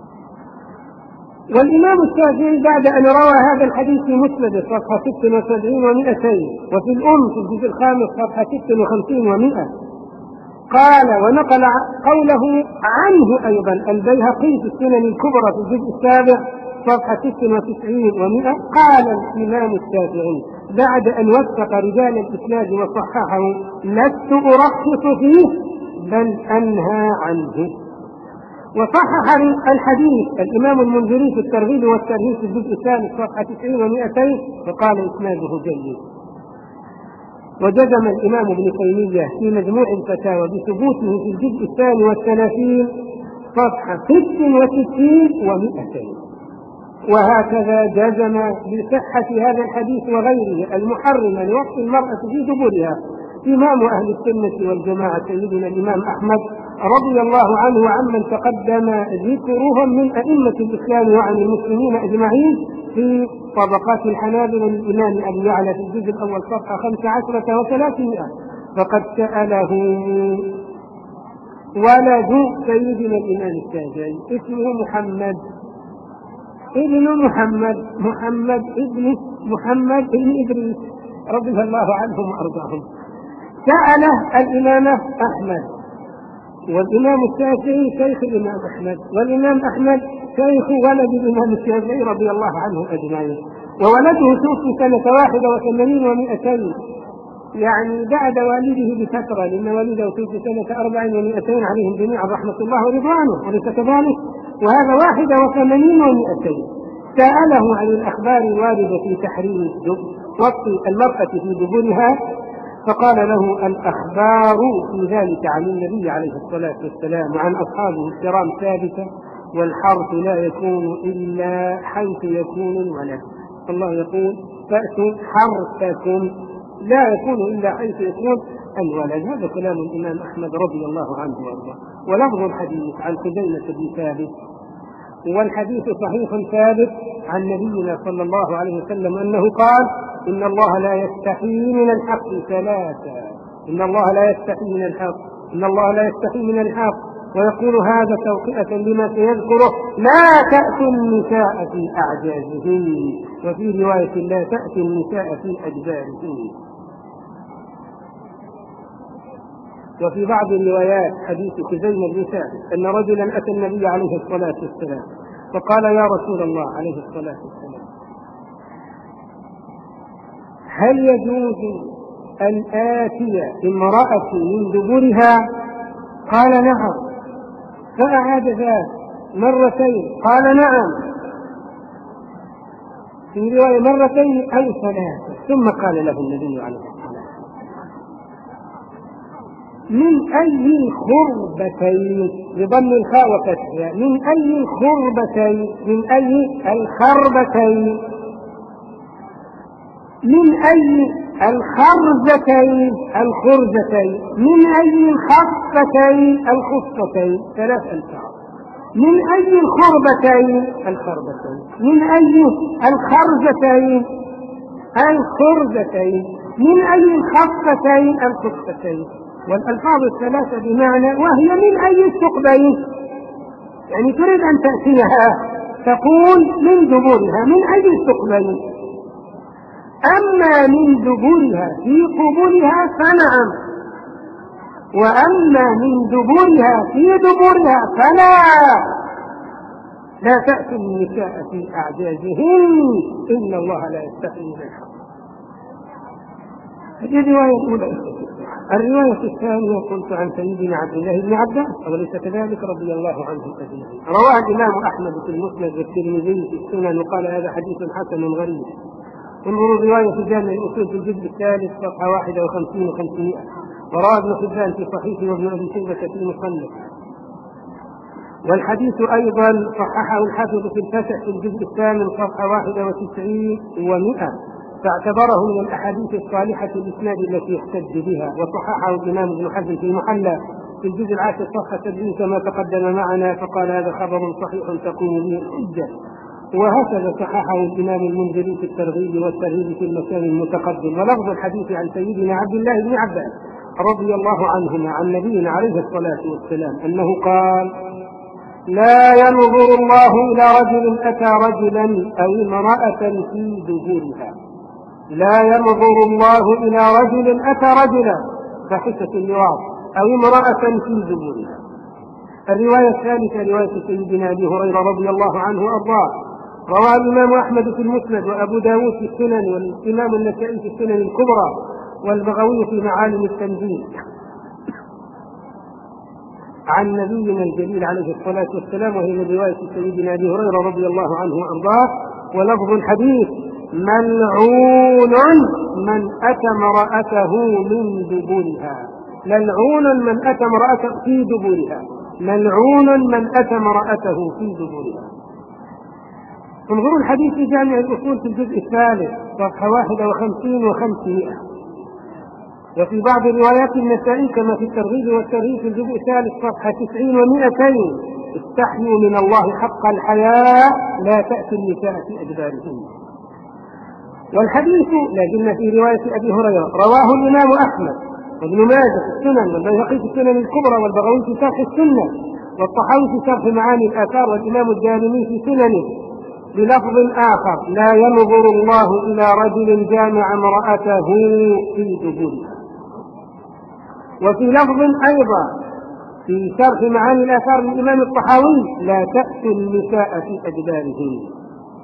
والإمام الشافعي بعد أن روى هذا الحديث في مسند صفحة ست وسبعين ومئتين، وفي الأم في الجزء الخامس صفحة ست وخمسين ومئة، قال ونقل قوله عنه أيضا البيهقي في السنن الكبرى في الجزء السابع صفحة ست وتسعين ومئة، قال الإمام الشافعي بعد أن وثق رجال الإسناد وصححه لست أرخص فيه بل أنهى عنه. وصحح الحديث الإمام المنذري في الترغيب والترهيب في الجزء الثالث صفحة تسعين ومئتين فقال إسناده جيد. وجزم الإمام ابن تيمية في مجموع الفتاوى بثبوته في الجزء الثاني والثلاثين صفحة ست وستين ومئتين. وهكذا جزم بصحة هذا الحديث وغيره المحرم لوقت المرأة في دبرها إمام أهل السنة والجماعة سيدنا الإمام أحمد رضي الله عنه وعمن تقدم ذكرهم من أئمة الإسلام وعن المسلمين أجمعين في طبقات الحنابلة للإمام أبي يعلى في الجزء الأول صفحة خمس عشرة وثلاثمائة. فقد سأله ولد سيدنا الإمام الشافعي اسمه محمد ابن محمد محمد ابن محمد ابن إدريس رضي الله عنهم وأرضاهم، سأله الإمام أحمد، والإمام الشافعي شيخ الإمام أحمد، والإمام أحمد شيخ ولد الإمام الشافعي رضي الله عنه أجمعين. وولده توفي سنة واحدة وثمانين ومئتين، يعني بعد والده بفترة، لأن والده توفي سنة أربع ومئتين عليهم جميعا رحمة الله ورضوانه، وليس كذلك؟ وهذا واحدة وثمانين ومئتين. سأله عن الأخبار الواردة في تحريم وطء المرأة في دبرها، فقال له الأخبار في ذلك عن النبي عليه الصلاة والسلام وعن أصحابه الكرام ثابتة، والحرث لا يكون إلا حيث يكون الولد. الله يقول فأتوا حرثكم، لا يكون إلا حيث يكون الولد. هذا كلام الإمام أحمد رضي الله عنه وارضاه. ولفظ الحديث عن خزيمة بن ثابت، والحديث صحيح ثابت عن نبينا صلى الله عليه وسلم أنه قال إن الله لا يستحي من الحق ثلاثة، إن الله لا يستحي من الحق إن الله لا يستحي من الحق ويقول هذا توقئة لما سيذكره لا تأتي النساء في أعجازهن، وفي رواية لا تأتي النساء في أجبارهن. وفي بعض الروايات حديث خزيمة بن ثابت أن رجلا أتى النبي عليه الصلاة والسلام فقال يا رسول الله عليه الصلاة والسلام هل يجوز أن آتي امرأتي من دبرها؟ قال نعم. فأعاد ذلك مرتين، قال نعم، في رواية مرتين أو ثلاثة. ثم قال له النبي عليه الصلاة والسلام: من أي الخربتين، بضم الخاء وفتحها، من أي الخربتين، من أي الخربتين، من أي الخرزتين، الخرزتين، من أي الخفتين، الخفتين، ثلاث ألفاظ. من أي الخربتين، الخربتين، من أي الخرزتين، الخرزتين، من أي الخفتين، الخفتين. والألفاظ الثلاثة بمعنى وهي من أي الثقبين، يعني تريد أن تأتيها تقول من دبرها، من أي الثقبين. أما من دبرها في قبولها فنعم، وأما من دبرها في دبرها فلا، لا تأتي النساء في أعجازهن إن الله لا يستحيي من الحق. هذه الرواية الأولى. الرواية الثانية قلت عن سيدنا عبد الله بن عباس وليس كذلك رضي الله عنه أجمعين. رواه الإمام أحمد في المسند والترمذي في السنن وقال هذا حديث حسن غريب. انظروا الرواية في جامع الأصول في الجزء الثالث صفحة واحدة وخمسين وخمسمائة. وروى ابن حبان في صحيحه وابن أبي شيبة في المصنف. والحديث أيضا صححه الحافظ في الفتح في الجزء الثامن صفحة واحدة وتسعين ومئة، فاعتبره من الأحاديث الصالحة الإسناد التي يحتج بها. وصححه الإمام ابن حزم في المحلى في الجزء العاشر صفحة سبعين كما تقدم معنا، فقال هذا خبر صحيح تقوم به الحجة. وهكذا صححه الإمام المنذري في الترغيب والترهيب في المكان المتقدم. ولفظ الحديث عن سيدنا عبد الله بن عباس رضي الله عنهما عن نبينا عليه الصلاة والسلام أنه قال: لا ينظر الله إلى رجل أتى رجلا أو امرأة في دبرها. لا ينظر الله إلى رجل أتى رجلا فحشة اللواط أو امرأة في دبرها. الرواية الثالثة رواية سيدنا أبي هريرة رضي الله عنه وأرضاه، رواه الإمام أحمد في المسند وأبو داود في السنن والإمام النسائي في السنن الكبرى والبغوي في معالم التنزيل عن نبينا الجليل عليه الصلاة والسلام، وهي من رواية سيدنا أبي هريرة رضي الله عنه وأرضاه. ولفظ الحديث: ملعون من أتى امرأته من دبرها. ملعون من أتى امرأته في دبرها. ملعون من أتى امرأته في دبرها. انظروا الحديث في جامع الأصول في الجزء الثالث صفحة واحدة وخمسين وخمسمائة. وفي بعض روايات النسائي كما في الترغيب والترهيب في الجزء الثالث صفحة تسعين ومئتين: استحيوا من الله حق الحياء لا تأتي النساء في أدبارهن. والحديث لازلنا في رواية أبي هريرة رواه الإمام أحمد وابن ماجه في السنن والبيهقي في السنن الكبرى والبغوي في شرح السنة والطحاوي في شرح معاني الآثار والإمام الدارمي في سننه بلفظ آخر: لا ينظر الله إلى رجل جامع امرأته في دبرها. وفي لفظ أيضا في شرح معاني الآثار للإمام الطحاوي: لا تأتي النساء في أدبارهن.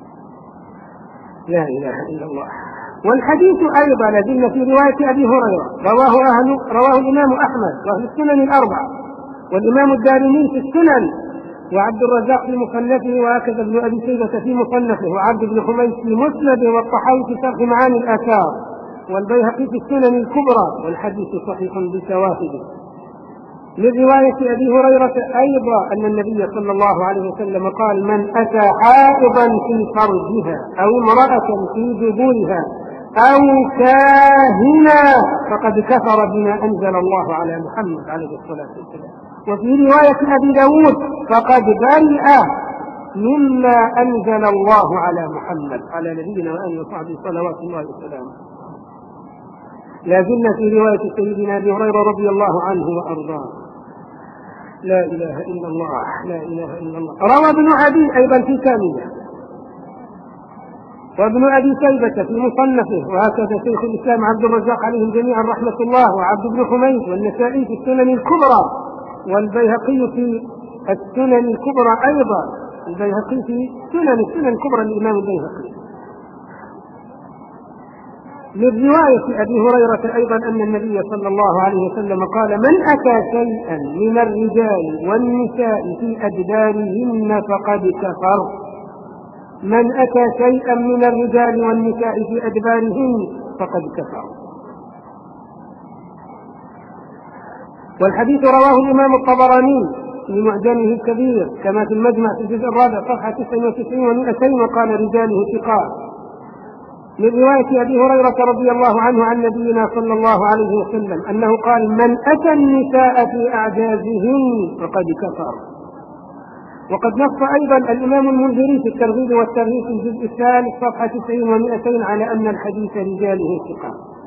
لا إله إلا الله. والحديث أيضا لازلنا في رواية أبي هريرة رواه أهل رواه الإمام أحمد وأهل السنن الأربعة والإمام الدارمي في السنن وعبد الرزاق في مصنفه وهكذا ابن أبي شيبة في مصنفه وعبد بن حميد في مسنده والطحاوي في شرح معاني الآثار والبيهقي في السنن الكبرى. والحديث صحيح بشواهده. من رواية أبي هريرة أيضا أن النبي صلى الله عليه وسلم قال: من أتى حائضا في فرجها أو امرأة في دبرها أو كاهنا فقد كفر بما أنزل الله على محمد عليه الصلاة والسلام. وفي رواية أبي داود: فقد برئ مما أنزل الله على محمد على نبينا وآله وصحبه صلوات الله وسلامه. لازلنا في رواية سيدنا أبي هريرة رضي الله عنه وأرضاه. لا إله إلا الله. لا إله إلا الله. روى ابن عدي أيضا في كامله وابن أبي شيبة في مصنفه وهكذا شيخ الإسلام عبد الرزاق عليهم جميعا رحمة الله وعبد بن حميد والنسائي في السنن الكبرى والبيهقي في السنن الكبرى أيضا. البيهقي في سنن السنن الكبرى للإمام البيهقي. للرواية أبي هريرة أيضا أن النبي صلى الله عليه وسلم قال: من أتى شيئا من الرجال والنساء في أدبارهن فقد كفر. من أتى شيئا من الرجال والنساء في أدبارهن فقد كفر. والحديث رواه الإمام الطبراني في معجمه الكبير كما في المجمع في الجزء الرابع صفحة تسعة وتسعين ومئتين، وقال: رجاله ثقات. من رواية أبي هريرة رضي الله عنه عن نبينا صلى الله عليه وسلم أنه قال: من أتى النساء في أعجازهن فقد كفر. وقد نص أيضا الإمام المنذري في الترغيب والترهيب في الجزء الثالث صفحة تسعين ومئتين على أن الحديث رجاله ثقات.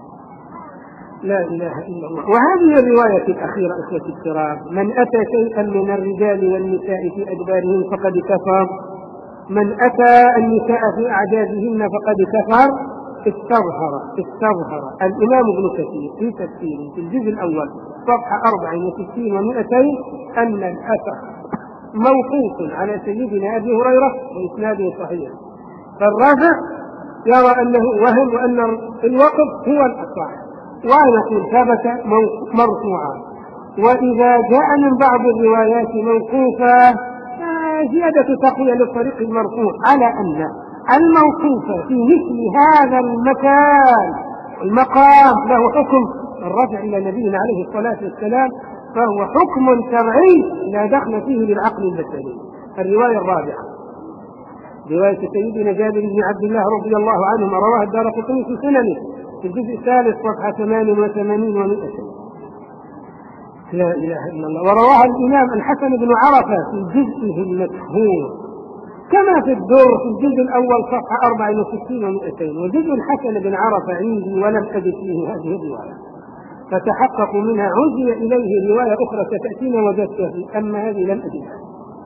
لا إله إلا الله. وهذه الرواية الأخيرة إخوتي الكرام: من أتى شيئا من الرجال والنساء في أدبارهن فقد كفر، من أتى النساء في أعجازهن فقد كفر، استظهر استظهر الإمام ابن كثير في تفسيره في الجزء الأول صفحة أربع وستين ومئتين أن الأثر موقوف على سيدنا أبي هريرة وإسناده صحيح، فالرافع يرى أنه وهم وأن الوقف هو الأصح، ونقول ثبت مرفوعا. وإذا جاء من بعض الروايات موقوفة زيادة تقوية للطريق المرفوع على أن الموقوف في مثل هذا المكان المقام له حكم الرجع إلى نبينا عليه الصلاة والسلام، فهو حكم شرعي لا دخل فيه للعقل البشري. الرواية الرابعة رواية سيدنا جابر بن عبد الله رضي الله عنهما رواه الدارقطني في سننه في الجزء الثالث صفحة ثمان وثمانين ومئتين. لا إله إلا الله. ورواها الإمام الحسن بن عرفة في جزءه المشهور كما في الدور في الجزء الأول صفحة أربع وستين ومئتين. وجزء الحسن بن عرفة عندي ولم أجد فيه هذه الرواية، فتحققوا منها. عزي إليه رواية أخرى ستأتينا وجدتها، أما هذه لم أجدها.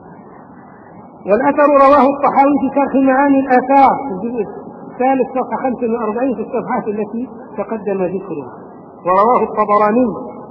والأثر رواه الطحاوي في شرح معاني الآثار في الجزء الثالث صفحة خمسة وأربعين في الصفحات التي تقدم ذكرها. ورواه الطبراني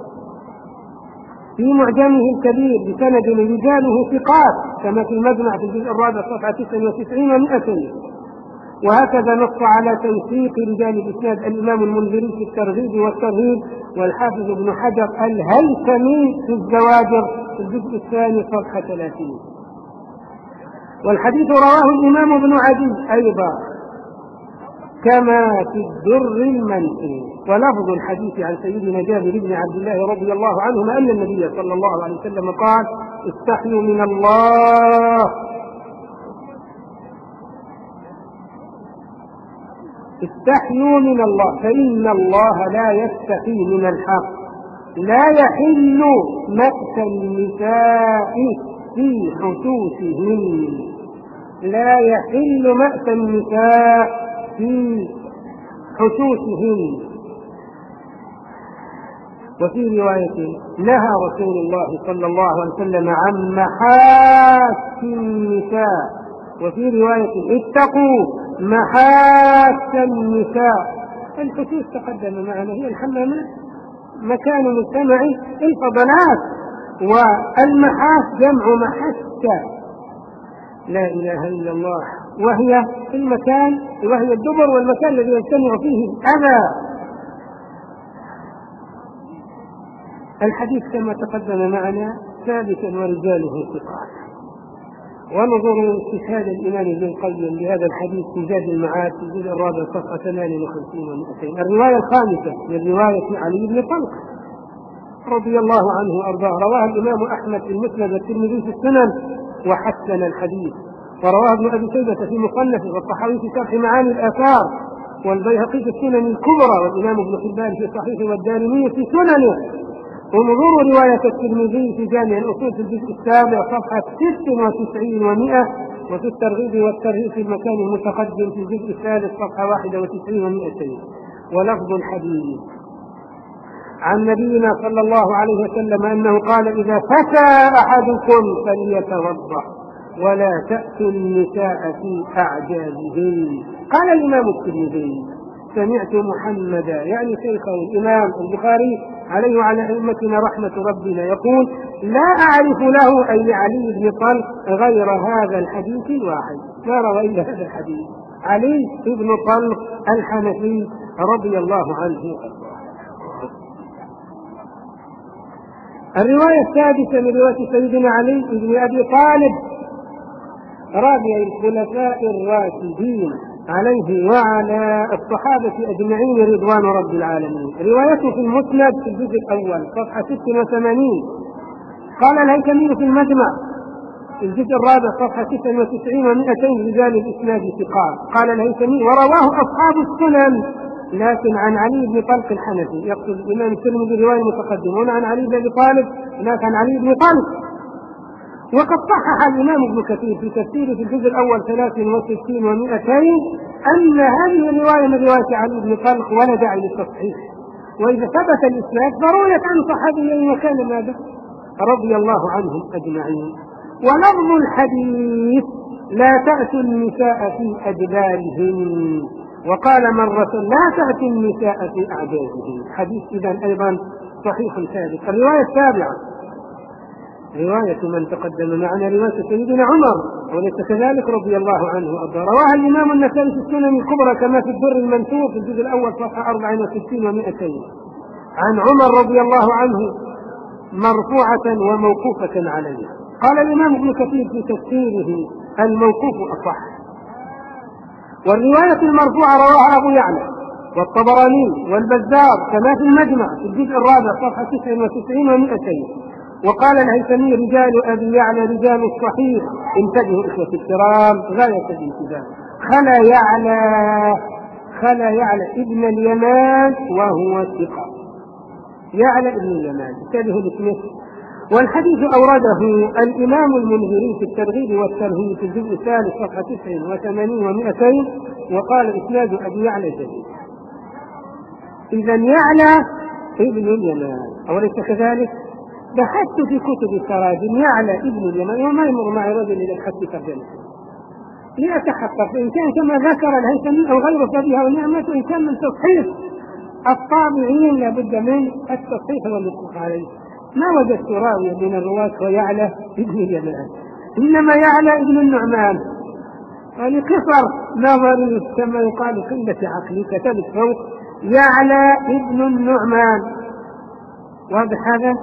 في معجمه الكبير بسند رجاله ثقات كما في المجمع في الجزء الرابع صفحة تسعة وتسعين ومئتين. وهكذا نص على توثيق رجال الإسناد الإمام المنذري في الترغيب والترهيب، والحافظ ابن حجر الهيثمي في الزواجر في الجزء الثاني صفحة ثلاثين. والحديث رواه الإمام ابن عدي أيضا كما في الدر المنثور. ولفظ الحديث عن سيدنا جابر بن عبد الله رضي الله عنهما أن النبي صلى الله عليه وسلم قال: استحيوا من الله استحيوا من الله فإن الله لا يستحي من الحق. لا يحل مأس النساء في حسوسهن لا يحل مأس النساء في حسوسهن. وفي رواية: نهى رسول الله صلى الله عليه وسلم عن محاس النساء. وفي رواية: اتقوا محاس النساء. الحسوس تقدم معنا هي الحمامات، مكان مجتمع الفضلات، والمحاس جمع محسة. لا إله إلا الله. وهي المكان وهي الدبر والمكان الذي يجتمع فيه الأذى. الحديث كما تقدم معنا ثابت ورجاله ثقات. ونظر استشهاد الإمام ابن القيم بهذا الحديث في زاد المعاد في الجزء الرابع صفحة ثمان وخمسين ومئتين. الرواية الخامسة من رواية علي بن طلق رضي الله عنه وأرضاه، رواها الإمام أحمد في المسند والترمذي في السنن وحسن الحديث. ورواه ابن أبي شيبة في مصنفه، والطحاوي في شرح معاني الآثار، والبيهقي في السنن الكبرى، والإمام ابن حبان في صحيحه، والدارمي في سننه. ونظور رواية الترمذي في جامع الأصول في الجزء السابع صفحة ست وتسعين ومئة، وفي الترغيب والترهيب في المكان المتقدم في الجزء الثالث صفحة واحدة وتسعين ومئتين. ولفظ الحديث عن نبينا صلى الله عليه وسلم أنه قال: إذا فتى أحدكم فليتوضأ ولا تأتوا النساء في أعجازهن. قال الإمام الترمذي: سمعت محمدا يعني شيخه الإمام البخاري عليه وعلى أئمتنا رحمة ربنا يقول: لا أعرف له أي علي بن طلق غير هذا الحديث الواحد. ما روى إلا هذا الحديث. علي بن طلق الحنفي رضي الله عنه. الرواية السادسة من رواية سيدنا علي بن أبي طالب رابع الخلفاء الراشدين عليه وعلى الصحابة أجمعين رضوان رب العالمين. روايته في المسند في الجزء الأول صفحة ست وثمانين. قال الهيثمي في المجمع في الجزء الرابع صفحة ست وتسعين ومئتين رجال الإسناد ثقات. قال الهيثمي ورواه أصحاب السنن لكن عن علي بن طلق الحنفي، يقصد الإمام الترمذي رواية متقدمون عن علي بن أبي طالب هناك عن علي بن طلق. وقد صحح الإمام ابن كثير في تفسيره في الجزء الأول ثلاث وستين ومئتين أن هذه الرواية من رواية علي بن طلق ولا داعي للتصحيح، وإذا ثبت الإسناد فرويت عن صحابيين وكان ماذا رضي الله عنهم أجمعين. ولفظ الحديث لا تأتوا النساء في أدبارهن، وقال مرة لا تأتوا النساء في أعجازهن. حديث إذن أيضا صحيح ثابت. الرواية السابعة رواية من تقدم معنا رواية سيدنا عمر وليس كذلك رضي الله عنه وأرضاه. رواها الإمام النسائي في السنن الكبرى كما في الدر المنثور في الجزء الأول صفحة أربع وستين ومئتين عن عمر رضي الله عنه مرفوعة وموقوفة عليه. قال الإمام ابن كثير في تفسيره الموقوف أصح. والرواية المرفوعة رواها أبو يعلى والطبراني والبزار كما في المجمع في الجزء الرابع صفحة تسع وتسعين ومئتين. وقال الهيثمي رجال أبي يعلى رجال الصحيح. انتبهوا إخوة الكرام غاية الانتباه. خلا يعلى خلا يعلى ابن اليمان وهو ثقة. يعلى ابن اليمان انتبهوا لاسمه. والحديث أورده الإمام المنذري في الترغيب والترهيب في الجزء الثالث صفحة تسع وثمانين ومئتين وقال إسناد أبي يعلى جديد. إذن يعلى ابن اليمان أوليس كذلك؟ بحثت في كتب التراجم يعلى ابن اليمان وما يمر معي رجل إلى الحث ترجمة لأتحقق إن كان كما ذكر الهيثمي أو غيره فبها ونعمة، إن كان من تصحيح الطابعين لابد من التصحيح والوقوف عليه. ما وجدت راويا من الرواة ويعلى ابن اليمان، إنما يعلى ابن النعمان. ولقصر نظري كما يقال قلة عقلي كتبت فوق يعلى ابن النعمان. واضح هذا؟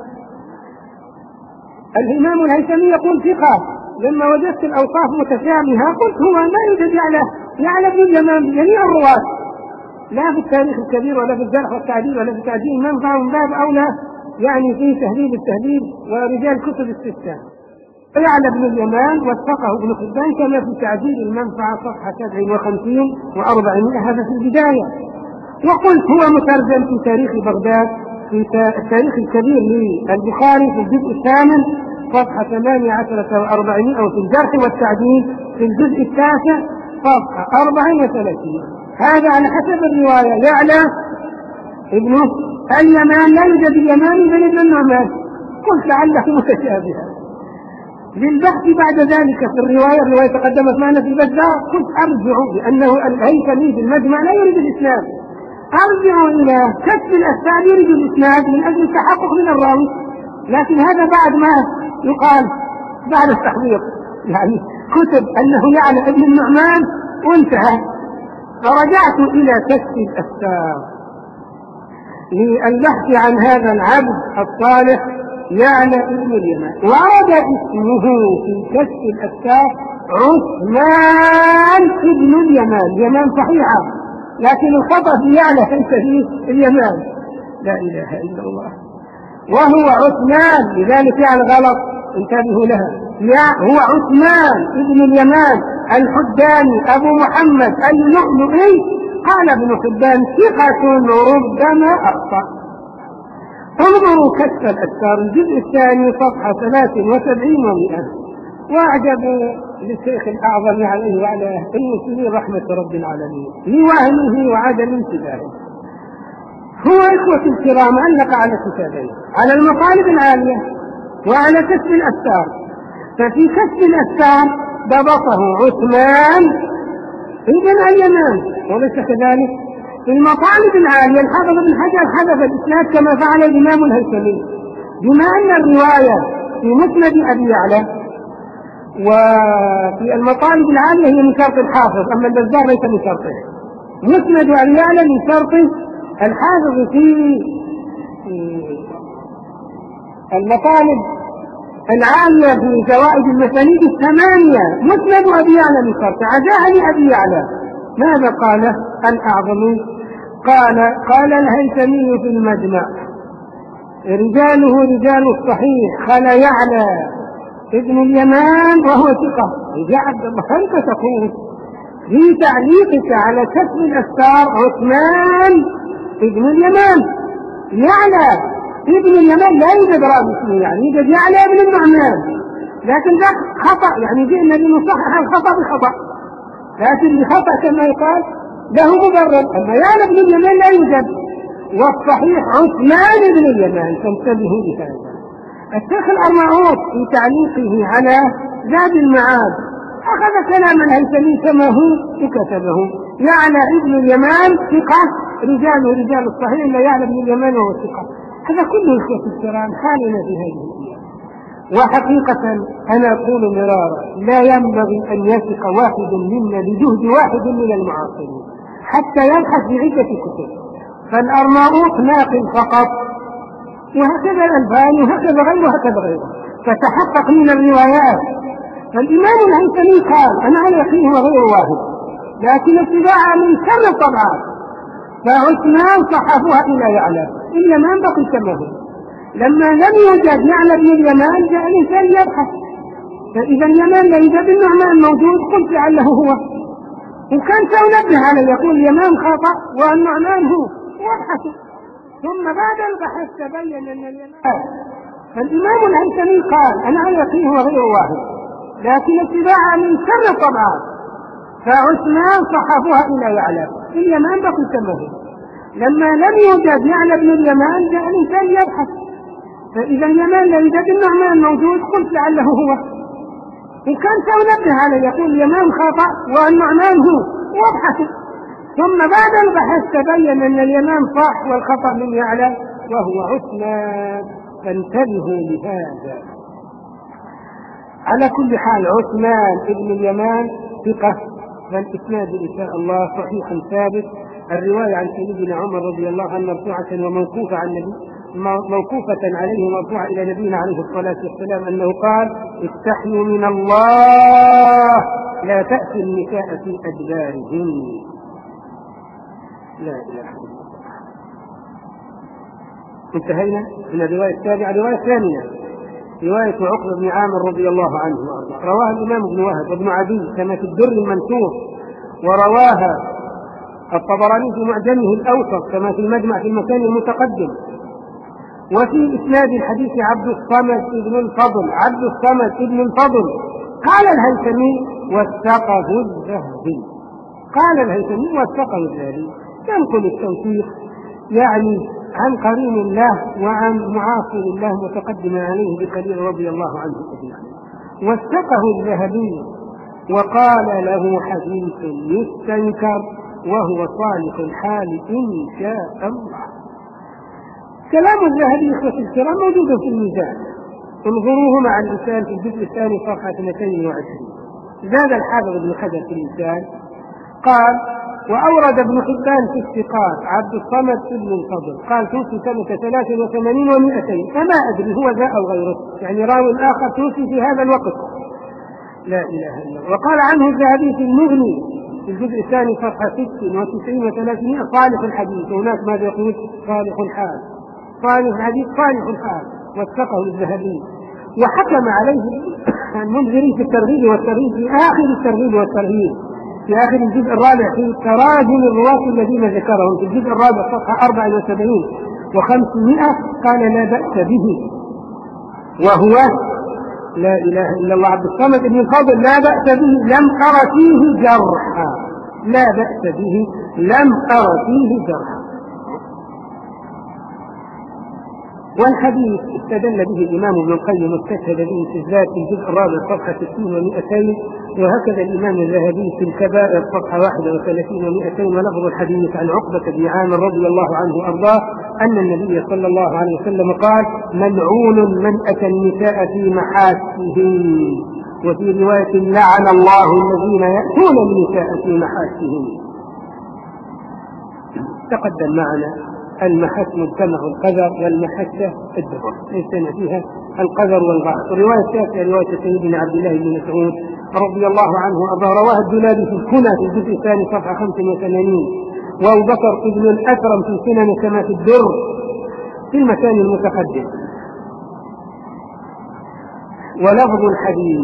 الإمام الهيثمي يقول ثقة. لما وجدت الأوصاف متشابهة قلت هو ما يوجد يعلى يعلى ابن اليمان جميع الرواة، لا في التاريخ الكبير ولا في الجرح والتعديل ولا في تعديل منفع من باب أولى يعني في تهذيب التهذيب ورجال كتب الستة. يعلى ابن اليمان وثقه ابن حبان كما في تعديل المنفعة صفحة سبع وخمسين وأربعمائة هذا في البداية. وقلت هو مترجم في تاريخ بغداد في التاريخ الكبير للبخاري في الجزء الثامن صفحة ثمانية عشرة وأربعمائة وفي الجرح والتعديل في الجزء التاسع صفحة أربعة وثلاثين. هذا على حسب الرواية يعلى ابن اليمان لا يوجد اليمان بل ابن النعمان. قلت لعله متشابها. للبحث بعد ذلك في الرواية الرواية تقدمت معنا في البزار قلت أرجع لأنه الهيثمي في المجمع لا يريد الإسلام، أرجع إلى كشف الأسباب يريد الإسناد من أجل التحقق من الراوي، لكن هذا بعد ما يقال بعد التحقيق يعني كتب أنه يعلى ابن النعمان وانتهى. فرجعت إلى كشف الأسباب للبحث عن هذا العبد الصالح يعلى ابن اليمان. ورد اسمه في كشف الأسباب عثمان ابن اليمان. اليمان صحيحة لكن الخطأ في يعلى ليس في اليمان. لا إله إلا الله. وهو عثمان لذلك يعني غلط انتبهوا لها. هو عثمان ابن اليمان الحداني أبو محمد اللؤلؤي. قال ابن حبان ثقة ربما أخطأ. انظروا كشف الأسرار الجزء الثاني صفحة ثلاث وسبعين ومئة. واعجب للشيخ الأعظم عليه وعلى المسلمين رحمة رب العالمين لوهمه وعدم انتباهه. هو إخوة الكرام علق على كتابين على المطالب العالية وعلى كشف الأسرار. ففي كشف الأسرار ضبطه عثمان ابن اليمان وليس كذلك. في المطالب العالية الحافظ بن حجر حذف الإسناد كما فعل الإمام الهيثمي، بما أن الرواية في مسند أبي يعلى وفي المطالب العالية هي من شرط الحافظ، أما البزار ليس من شرطه. مسند أبي يعلى من شرط الحافظ في المطالب العامة في زوائد المسانيد الثمانية. مسند أبي يعلى من شرط عزاء أبي يعلى. ماذا قال الأعظم؟ قال قال الهيثمي في المجمع رجاله رجال الصحيح خلا يعلى ابن اليمان وهو ثقة. يا عبد الله أنت تقول في تعليقك على كتب الأستار عثمان ابن اليمان يعلى ابن اليمان لا يوجد راوي اسمه يعني يوجد يعلى ابن النعمان، لكن ذا خطأ يعني جئنا لنصحح الخطأ بخطأ، لكن بخطأ كما يقال له مبرر. أما يعلى ابن اليمان لا يوجد، والصحيح عثمان ابن اليمان، فانتبهوا لهذا. الشيخ الأرناؤوط في تعليقه على زاد المعاد أخذ كلام الهيثمي كما هو وكتبه يعلى ابن اليمان ثقة رجال رجال الصحيح إلا يعلى ابن اليمان وهو ثقة. هذا كله إخوة الكرام حالنا في هذه الأيام. وحقيقة أنا أقول مرارا لا ينبغي أن يثق واحد منا بجهد واحد من المعاصرين حتى يبحث بعدة كتب، فالأرناؤوط ناقل فقط، وهكذا الألباني وهكذا غيره وهكذا غيره، فتحقق من الروايات. فالإمام الهيثمي قال أنا على يقين وغير واحد، لكن اتباعا من كم الطبعات، فعثمان صحفوها إلى يعلى اليمان بقي كما هو. لما لم يوجد يعلى بن اليمان جاء الإنسان يبحث، فإذا اليمان لا يوجد النعمان موجود قلت لعله هو، وكان سأنبه عليه يقول اليمان خطأ والنعمان هو وابحثوا، ثم بعد البحث تبين أن اليمان. فالإمام الهيثمي قال أنا على يقين وغير واحد، لكن اتباعا من شر الطبعات، فعثمان صحفوها إلى يعلى اليمان بقي كما هو. لما لم يوجد يعلى بن اليمان جاء الإنسان يبحث، فإذا اليمان لا يوجد النعمان موجود قلت لعله هو، وكان سأنبه عليه يقول اليمان خطأ والنعمان هو وابحثوا، ثم بعد البحث تبين أن اليمان صح والخطأ من يعلى وهو عثمان. فانتبهوا لهذا. على كل حال عثمان ابن اليمان ثقة، فالإسناد إن شاء الله صحيح ثابت. الرواية عن سيدنا عمر رضي الله عنه مرفوعة وموقوفة عن النبي موقوفة عليه مرفوعة إلى نبينا عليه الصلاة والسلام أنه قال استحيوا من الله لا تأتوا النساء في أدبارهن. لا إله إلا الله. انتهينا من الرواية السابعة. الرواية الثانية رواية عقبة بن عامر رضي الله عنه وأرضاه، رواها الإمام ابن وهب وابن عدي كما في الدر المنثور، ورواها الطبراني في معجمه الأوسط كما في المجمع في المكان المتقدم. وفي إسناد الحديث عبد الصمد ابن الفضل عبد الصمد ابن الفضل قال الهيثمي وثقه الذهبي. قال الهيثمي وثقه الذهبي، ينقل التوثيق يعني عن قرين الله وعن معاصر الله متقدم عليه بقليل رضي الله عنه أجمعين. وثقه الذهبي وقال له حديث يستنكر وهو صالح الحال إن شاء الله. كلام الذهبي إخوة الكرام موجود في الميزان، انظروه مع الإنسان في الجزء الثاني صفحة مئتين وعشرين. زاد الحافظ ابن حجر في الإنسان قال وأورد ابن حبان في الثقات عبد الصمد ابن الفضل قال توفي سنة ثلاث وثمانين ومئتين، فما أدري هو ذا أو غيره، يعني راوي الآخر توفي في هذا الوقت. لا إله إلا الله. وقال عنه الذهبي في المغني في الجزء الثاني صفحة ست وتسعين وثلاثمائة صالح الحديث، هناك ماذا يقول صالح الحال، صالح الحديث صالح الحال، واتقه الذهبي. وحكم عليه المنذري في الترغيب والترهيب في آخر الترغيب والترهيب في آخر الجزء الرابع في تراجم الرواة الذين ذكرهم في الجزء الرابع صفحة أربع وسبعين وخمسمائة قال لا بأس به، وهو لا إله إلا الله عبد الصمد بن الفضل لا بأس به لم أرى فيه جرحا، لا بأس به لم أرى فيه جرحا. والحديث استدل به الإمام ابن القيم واستشهد به في الذات في الجزء الرابع صفحة ستين ومئتين، وهكذا الإمام الذهبي في الكبائر صفحة واحد وثلاثين ومئتين. ولفظ الحديث عن عقبة بن عامر رضي الله عنه وأرضاه أن النبي صلى الله عليه وسلم قال ملعون من أتى النساء في محاسنهن، وفي رواية لعن الله الذين يأتون النساء في محاسنهن. تقدم معنا المحس مجتمع القذر والمحسة الدبر، ليس فيها القذر والغائط. الرواية الثالثة رواية سيدنا عبد الله بن مسعود رضي الله عنه وأرضاه، رواه الدولابي في الكنى في الجزء الثاني صفحة خمسة وثمانين، وأبو بكر ابن الأكرم في سنن كما في الدر في المكان المتقدم. ولفظ الحديث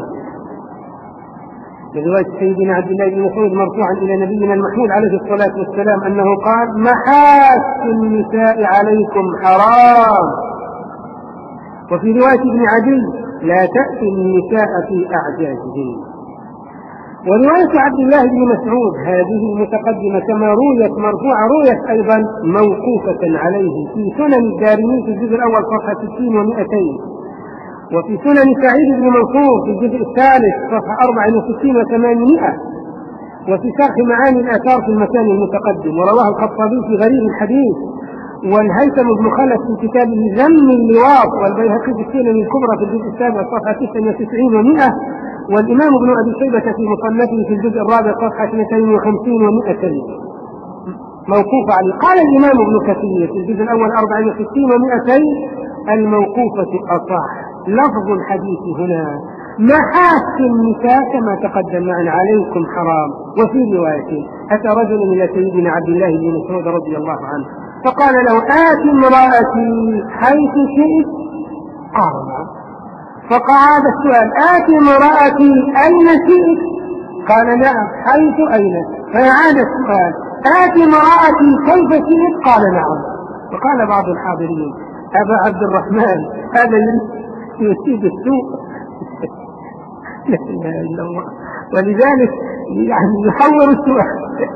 برواية سيدنا عبد الله بن مسعود مرفوعا إلى نبينا المحمود عليه الصلاة والسلام أنه قال: محاسن النساء عليكم حرام. وفي رواية ابن عدي: لا تأتي النساء في أعجازهن. ورواية عبد الله بن مسعود هذه المتقدمة كما رويت مرفوعة رويت أيضا موقوفة عليه في سنن الدارمي في الجزء الأول صفحة ستين ومئتين، وفي سنن سعيد بن منصور في الجزء الثالث صفحة أربع وستين وثمانمائة، وفي شرح معاني الآثار في المكان المتقدم. ورواه الخطابي في غريب الحديث، والهيثم بن خلف في كتابه ذم اللواط، والبيهقي في السنن الكبرى في الجزء السابع صفحة تسعة وتسعين ومئة، والإمام ابن أبي شيبة في مصنفه في الجزء الرابع صفحة اثنتين وخمسين ومئتين موقوف عليه. قال الإمام ابن كثير في الجزء الأول أربع وستين ومئتين: الموقوفة أصح. لفظ الحديث هنا: محاسن النساء كما تقدم معنا عليكم حرام. وفي رواية: أتى رجل إلى سيدنا عبد الله بن مسعود رضي الله عنه فقال له: آت امرأتي حيث شئت. قال نعم. فقعد السؤال: آت امرأتي أين شئت؟ قال نعم. حيث أين؟ فعاد السؤال: آت امرأتي كيف شئت؟ قال نعم. فقال بعض الحاضرين: أبا عبد الرحمن، هذا يسيب السوء. لا إله إلا الله. ولذلك يعني يحور السؤال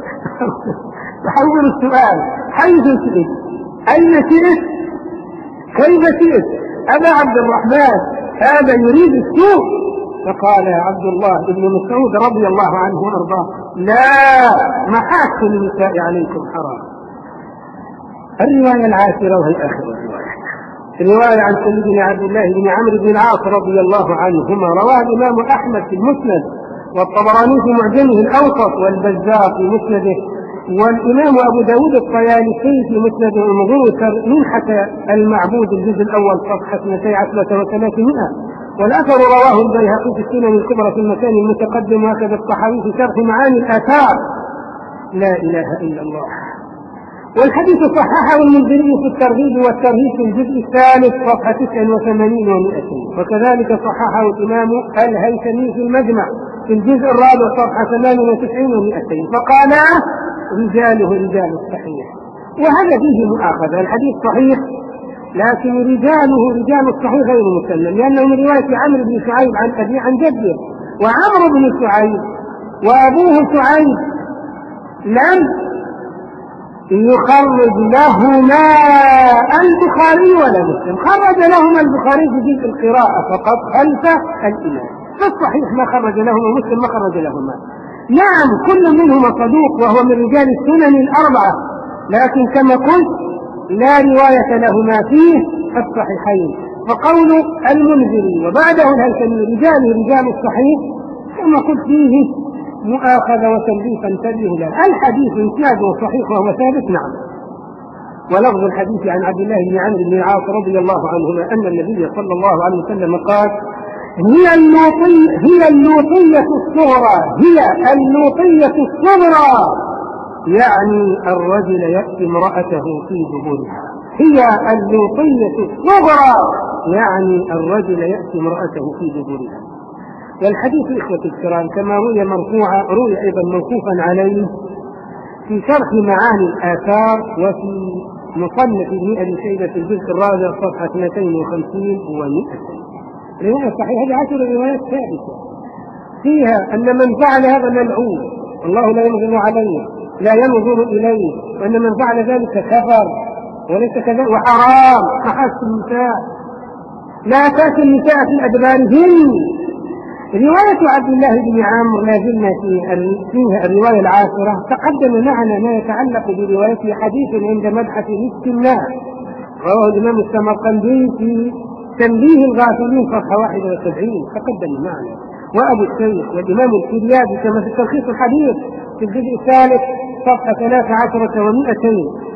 يحور السؤال: حيث شئت؟ أين شئت؟ كيف شئت؟ أبا عبد الرحمن، هذا يريد السوء. فقال عبد الله بن مسعود رضي الله عنه وأرضاه: لا، محاسن النساء عليكم حرام. الرواية العاشرة وهي آخر الرواية، رواية عن سيدنا عبد الله بن عمرو بن العاص رضي الله عنهما، رواه الإمام أحمد في المسند، والطبراني في معجمه الأوسط، والبزار في مسنده، والإمام أبو داود الطيالسي في مسنده المغوثر منحة المعبود الجزء الأول صفحة اثنتي عشرة وثلاثمائة. والأثر رواه البيهقي في السنن الكبرى في المكان المتقدم، وهكذا الطحاوي في شرح معاني الآثار. لا إله إلا الله. والحديث صححه المنذري في الترغيب والترهيب في الجزء الثالث صفحة تسعة وثمانين ومئتين، وكذلك صححه الإمام الهيثمي في المجمع في الجزء الرابع صفحة ثمان وتسعين ومئتين، فقال: رجاله رجال الصحيح. وهذا فيه مؤاخذة، الحديث صحيح لكن رجاله رجال الصحيح غير مسلم، لأنه من رواية عمرو بن شعيب عن أبيه عن جده، وعمرو بن شعيب وأبوه شعيب لم يخرج لهما البخاري ولا مسلم، خرج لهما البخاري في جزء القراءة فقط خلف الإمام، فالصحيح ما خرج لهما مسلم ما خرج لهما. نعم كل منهما صدوق وهو من رجال السنن الأربعة، لكن كما قلت لا رواية لهما فيه الصحيحين. فقول المنذري وبعده الهيثمي رجال رجال الصحيح كما قلت فيه مؤاخذة وتنبيه فانتبه له. الحديث إسناده صحيح وهو ثابت. نعم. ولفظ الحديث عن عبد الله بن عمرو بن العاص رضي الله عنهما أن النبي صلى الله عليه وسلم قال: هي اللوطية هي اللوطية الصغرى هي اللوطية الصغرى، يعني الرجل يأتي امرأته في دبرها. هي اللوطية الصغرى يعني الرجل يأتي امرأته في دبرها. والحديث إخوة الكرام كما روي مرفوعا روي أيضا موقوفا عليه في شرح معاني الآثار، وفي مصنف ابن أبي شيبة في الجزء الرابع صفحة اثنتين وخمسين ومئتين. رواية صحيحة هذه عشر روايات ثابتة فيها أن من فعل هذا ملعون، الله لا ينظر عليه لا ينظر إليه، وأن من فعل ذلك كفر وليس كذلك وحرام. محاسن النساء لا تأتي النساء في أدبارهن. رواية عبد الله بن عمرو لا زلنا فيها الرواية العاشرة. تقدم معنا ما يتعلق برواية حديث عند مبحث نصف الناس، رواه الإمام السمرقندي في تنبيه الغافلين صفحة واحد وسبعين، تقدم معنا. وأبو الشيخ والإمام الكريابي كما في تلخيص الحديث في الجزء الثالث صفحة ثلاث عشرة ومئتين،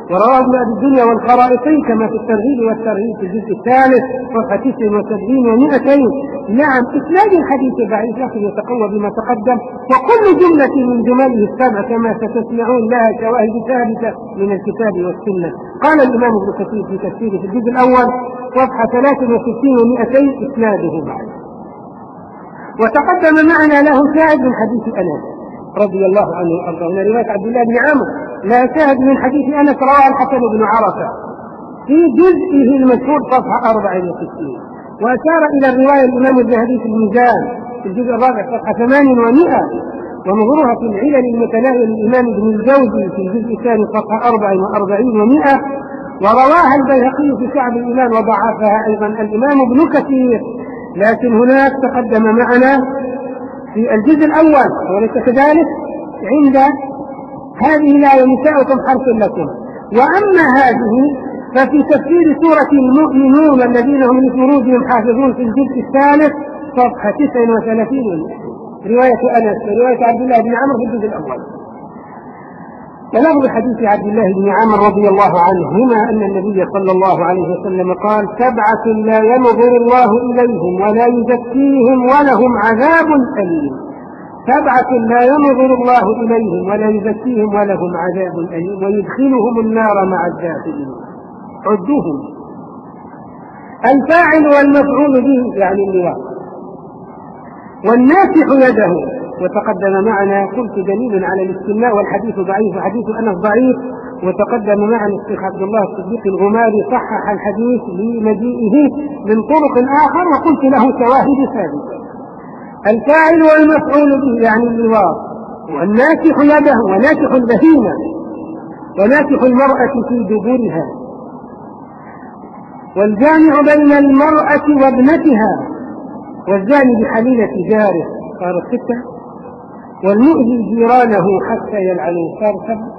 ورواه ابن أبي الدنيا والخرائطي كما في الترغيب والترهيب في الجزء الثالث صفحة تسع وسبعين ومئتين. نعم إسناد الحديث ضعيف لكن يتقوى بما تقدم، وكل جملة من جمله السبع كما ستسمعون لها شواهد ثابتة من الكتاب والسنة. قال الإمام ابن كثير في تفسيره في الجزء الأول صفحة ثلاث وستين ومئتين إسناده ضعيف. وتقدم معنا له شاهد من حديث أنس رضي الله عنه وارضاه من رواية عبد الله بن عمرو، لا شاهد من حديث أنس رواه الحسن بن عرفة في جزئه المشهور صفحة أربع وستين. وأشار إلى الرواية الإمام الذهبي في الميزان في الجزء الرابع صفحة ثمان ومئة، ومظهرها في العلل المتناهية للإمام ابن الجوزي في الجزء الثاني صفحة أربع وأربعين ومئة. ورواها البيهقي في شعب الإيمان وضعفها أيضا الإمام ابن كثير. لكن هناك تقدم معنا في الجزء الأول وليس كذلك عند هذه الآية نساؤكم حرث لكم. وأما هذه ففي تفسير سورة المؤمنون الذين هم لفروجهم حافظون في الجزء الثالث صفحة تسع وثلاثين رواية أنس ورواية عبد الله بن عمرو في الجزء الأول. ولفظ حديث عبد الله بن عمرو رضي الله عنهما أن النبي صلى الله عليه وسلم قال: سبعة لا ينظر الله إليهم ولا يزكيهم ولهم عذاب أليم. سبعة لا ينظر الله إليهم ولا يزكيهم ولهم عذاب أليم ويدخلهم النار مع الداخلين. عدوهم. الفاعل والمفعول به يعني اللواء، والناسح يده. وتقدم معنا قلت دليل على الاستثناء والحديث ضعيف وحديث أنس ضعيف. وتقدم معنا الشيخ عبد الله الصديق الغماري صحح الحديث لمجيئه من طرق آخر وقلت له شواهد ثابتة. الفاعل والمفعول به يعني اللواء، والناسح يده وناسح البهيمة وناسح المرأة في دبرها، والجامع بين المرأة وابنتها، والزاني بحليلة جاره صارت ستة، والمؤذي جيرانه حتى يلعنوا صار سبع.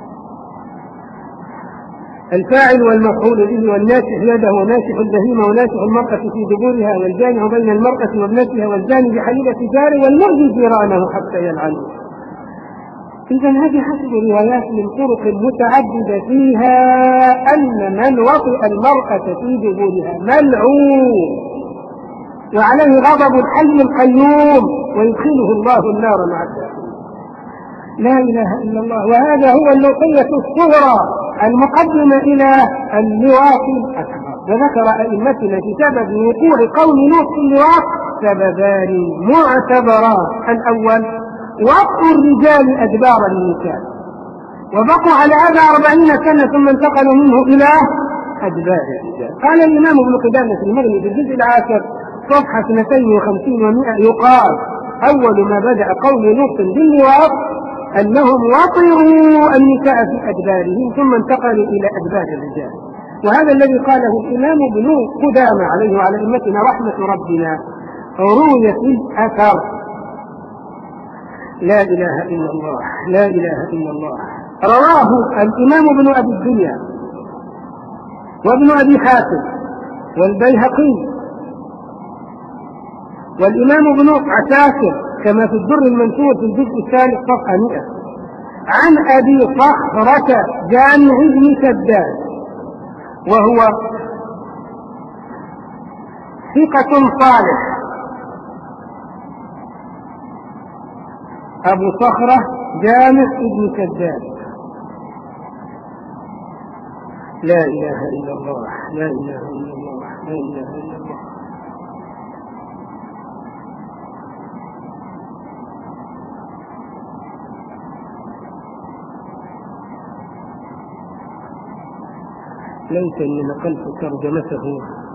الفاعل والمفعول به والناسح يده وناسح البهيمة وناسح المرأة في دبورها، والجامع بين المرأة وابنتها، والزاني بحليلة جاره، والمؤذي جيرانه حتى يلعنوا. إذا هذه حسب روايات من طرق متعددة فيها أن من وطئ المرأة في دبورها ملعون وعليه غضب الحي القيوم ويدخله الله النار مع الداخلين. لا إله إلا الله. وهذا هو اللوطية الصغرى المقدمة إلى اللواط الأكبر. وذكر أئمتنا في سبب وقوع قوم لوط في اللواط سببان معتبران: الأول وطء الرجال أدبار النساء، وبقوا على هذا أربعين سنة ثم انتقلوا منه إلى أدبار الرجال. قال الإمام ابن قدامة في المغني في الجزء العاشر صفحة اثنتين وخمسين ومئة يقال: أول ما بدأ قوم لوط باللواط أنهم وطئوا النساء في أدبارهم ثم انتقلوا إلى أدبار الرجال. وهذا الذي قاله الإمام ابن قدامة عليه وعلى أئمتنا رحمة ربنا روي في الأثر. لا إله إلا الله. لا إله إلا الله. رواه الإمام ابن أبي الدنيا وابن أبي حاتم والبيهقي والإمام ابن عساكر كما في الدر المنثور في الجزء الثالث صفحة مئة عن أبي صخرة جامع بن شداد، وهو ثقة صالح. أبو صخرة جامع بن شداد. لا إله إلا الله. لا إله إلا الله. لا إله إلا الله. ليس أني نقلت ترجمته.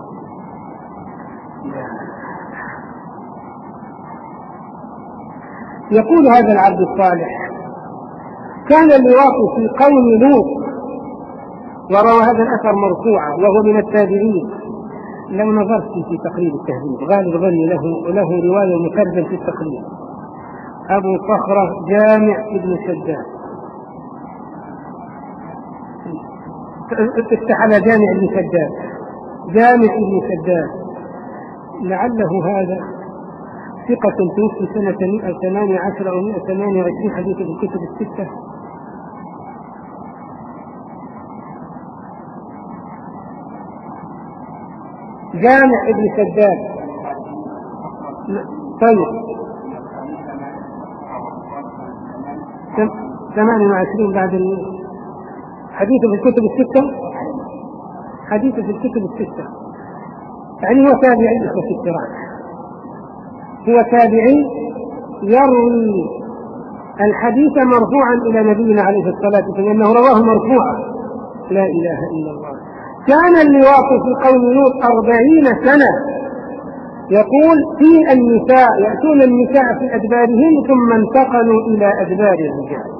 يقول هذا العبد الصالح: كان اللواط في قوم لوط، وروى هذا الأثر مرفوعا وهو من التابعين. لو نظرت في تقريب التهذيب غالب ظني له له رواية مترجم في التقريب. أبو صخرة جامع ابن شداد، افتح على جامع ابن شداد، جامع ابن شداد، لعله هذا ثقة توفي سنة مئة وثمانية عشر أو مئة وثمانية وعشرين حديث في الكتب الستة. جامع ابن سداد. طيب ثمانية وعشرين بعد حديثه في الكتب الستة، حديثه في الكتب الستة، يعني هو تابعي في الكرام، هو تابعي يروي الحديث مرفوعا إلى نبينا عليه الصلاة والسلام لأنه رواه مرفوعا. لا إله إلا الله. كان اللواط في قوم لوط أربعين سنة، يقول في النساء يأتون النساء في أدبارهم ثم انتقلوا إلى أدبار الرجال.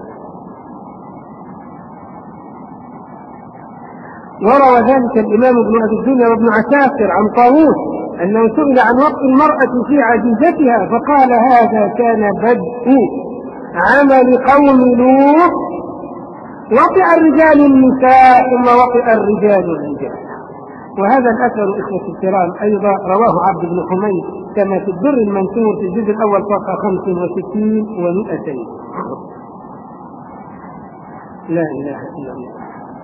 وروى ذلك الإمام ابن أبي الدنيا وابن عساكر عن طاووس أنه سئل عن وقت المرأة في عجيزتها فقال هذا كان بدء عمل قوم لوط، وطئ الرجال النساء ثم وطئ الرجال الرجال. وهذا الأثر إخوة الكرام أيضا رواه عبد بن حميد كما في الدر المنثور في الجزء الأول صفحة خمس وستين ومئتين. لا إله إلا الله.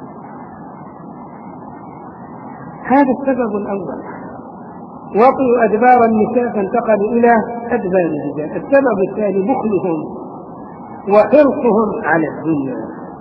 هذا السبب الأول، وطئوا أدبار النساء فانتقلوا إلى أدبار الرجال. السبب الثاني بخلهم وحرصهم على الدنيا.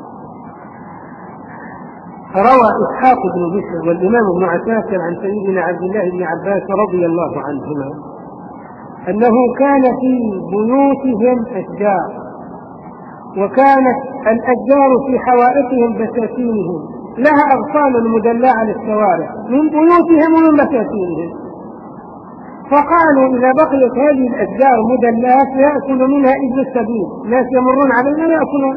روى إسحاق بن بشر والإمام ابن عساكر عن سيدنا عبد الله بن عباس رضي الله عنهما أنه كان في بيوتهم أشجار، وكانت الأشجار في حوائطهم بساتينهم لها أغصان مدلعة على الشوارع من بيوتهم ومن بساتينهم، فقالوا إذا بقيت هذه الأشجار مدلعة يأكل منها ابن السبيل، ناس يمرون علينا يأكلون،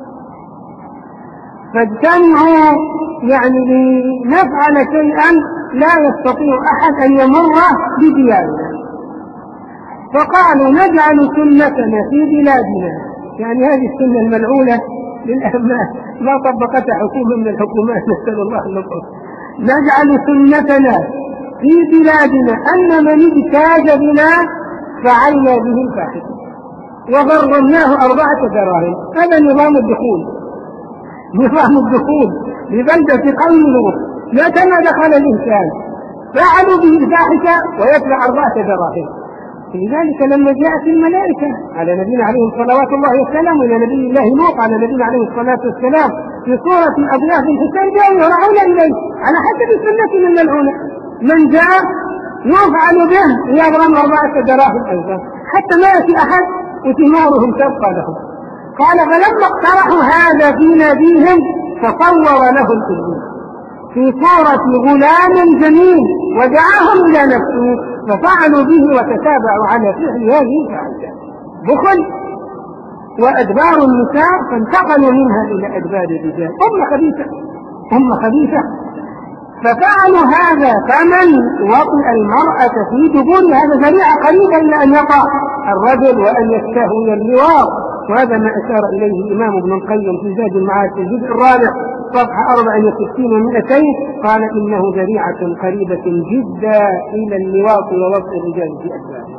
فاجتمعوا يعني لنفعل شيئا لا يستطيع أحد أن يمر بديارنا، فقالوا نجعل سنتنا في بلادنا، يعني هذه السنة الملعونة للأهمال ما طبقتها حكومة من الحكومات نسأل الله اللطف، نجعل سنتنا في بلادنا أن من اجتاز بنا فعلنا به الفاحشة وغرمناه أربعة دراهم. هذا نظام الدخول، نظام الدخول لبلدة قوم لوط، متى ما دخل الإنسان فعلوا به الفاحشة ويدفع أربعة دراهم. لذلك لما جاءت الملائكة على نبينا عليه الصلاة الله والسلام إلى نبي الله لوط على نبينا عليه الصلاة والسلام في صورة أضياف الحسين جاءوا يرعون إليه على حسب سنتهم الملعونة، من جاء يفعل به يغرم أربعة دراهم أيضا حتى ما يأتي أحد وثمارهم تبقى لهم. قال فلما اقترحوا هذا في ناديهم تصور له الإبليس في صورة غلام جميل ودعاهم إلى نفسه ففعلوا به وتتابعوا على فعل هذه الفاحشة بخل وأدبار النساء فانتقلوا منها إلى أدبار الرجال. أم خبيثة أم خبيثة ففعلوا هذا، فمن وطئ المرأة في دبر هذا ذريعة قريبا إلى أن يقع الرجل وأن يستهوي اللواط. وهذا ما أشار إليه الإمام ابن القيم في زاد المعاد في الجزء الرابع صفحة أربع وستين ومئتين، قال إنه ذريعة قريبة جدا إلى اللواط ووطئ الرجال في أدبارهم.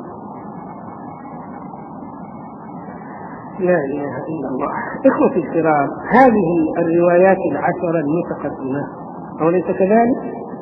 لا إله إلا الله. إخوتي الكرام، هذه الروايات العشرة المتقدمة أوليس كذلك؟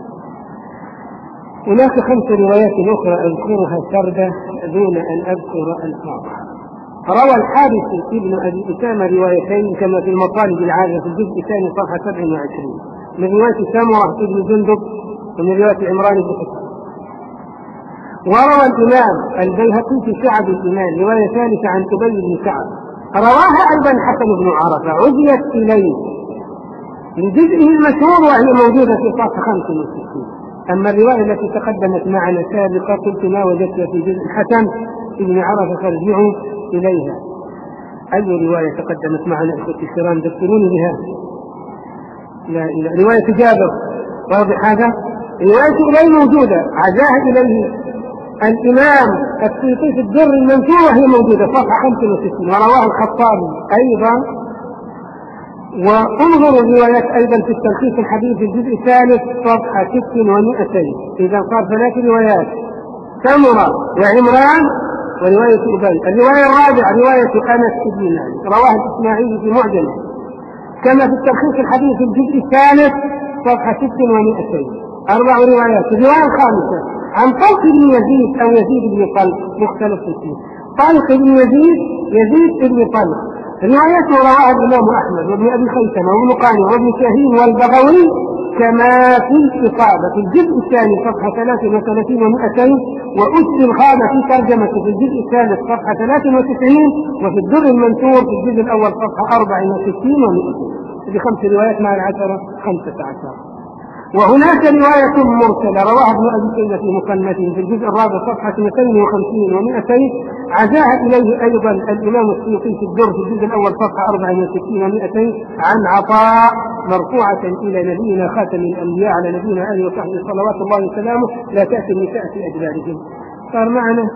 هناك خمس روايات أخرى أذكرها سردة دون أن أذكر الفاظها. روى الحارث ابن أبي أسامة روايتين كما في المطالب العالية في الجزء الثاني صفحة سبع وعشرين من رواية سامرة ابن جندب ومن رواية عمران بن حسين. وروى الإمام البيهقي في شعب الإيمان رواية ثالثة عن أبي بن كعب، رواها أيضا حسن بن عرفة عزيت إليه من جزئه المشهور وهي موجودة في صفحة خمس وستين. أما الرواية التي تقدمت معنا سابقا قلت ما وجدتها في جزء الحسن ابن عرفة فارجعوا إليها. أي رواية تقدمت معنا إخوتي الكرام ذكروني بها؟ لا إله. رواية جابر واضح هذا؟ رواية إليه موجودة عزاها إليه الإمام السيوطي في الدر المنثور وهي موجودة صفحة خمس وستين، ورواه الخطابي أيضا. وانظروا الروايات أيضا في التلخيص الحديث الجزء الثالث صفحة ست ومئتين. إذا صار ثلاث روايات سمرة وعمران ورواية أبي. الرواية الرابعة رواية أنس بن مالك رواه الإسماعيلي في معجمه كما في التلخيص الحديث الجزء الثالث صفحة ست ومئتين. أربع روايات. الرواية الخامسة عن طلق بن يزيد أو يزيد بن طلق مختلف فيه. طلق بن يزيد يزيد بن طلق. روايته رواها الإمام أحمد وابن أبي خيثمة وابن قانع وابن شاهين والبغوي كما في الإصابة في الجزء الثاني صفحة ثلاث وثلاثين ومئتين، وأسر الخامة في ترجمة في الجزء الثالث صفحة ثلاث وتسعين، وفي الدر المنثور في الجزء الأول صفحة أربع وستين ومئتين. بخمس روايات مع العشرة خمسة عشر. وهناك رواية مرسلة رواها ابن أبي شيبة في مصنفه في الجزء الرابع صفحة اثنتين وخمسين ومئتين، عزاها إليه أيضا الإمام السيوطي في الدر في الجزء الأول صفحة أربع وستين ومئتين عن عطاء مرفوعة إلى نبينا خاتم الأنبياء على نبينا آله وصحبه صلوات الله وسلامه لا تأتي النساء في أدبارهم. صار معنا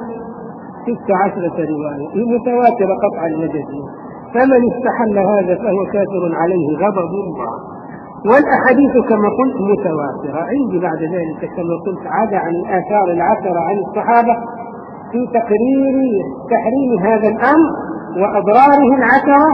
ست عشرة رواية متواترة قطعا المجازين، فمن استحل هذا فهو كافر عليه غضب الله. والأحاديث كما قلت متواترة. عندي بعد ذلك كما قلت عدا عن الآثار العشرة عن الصحابة في تقرير تحريم هذا الأمر وأضراره العشرة.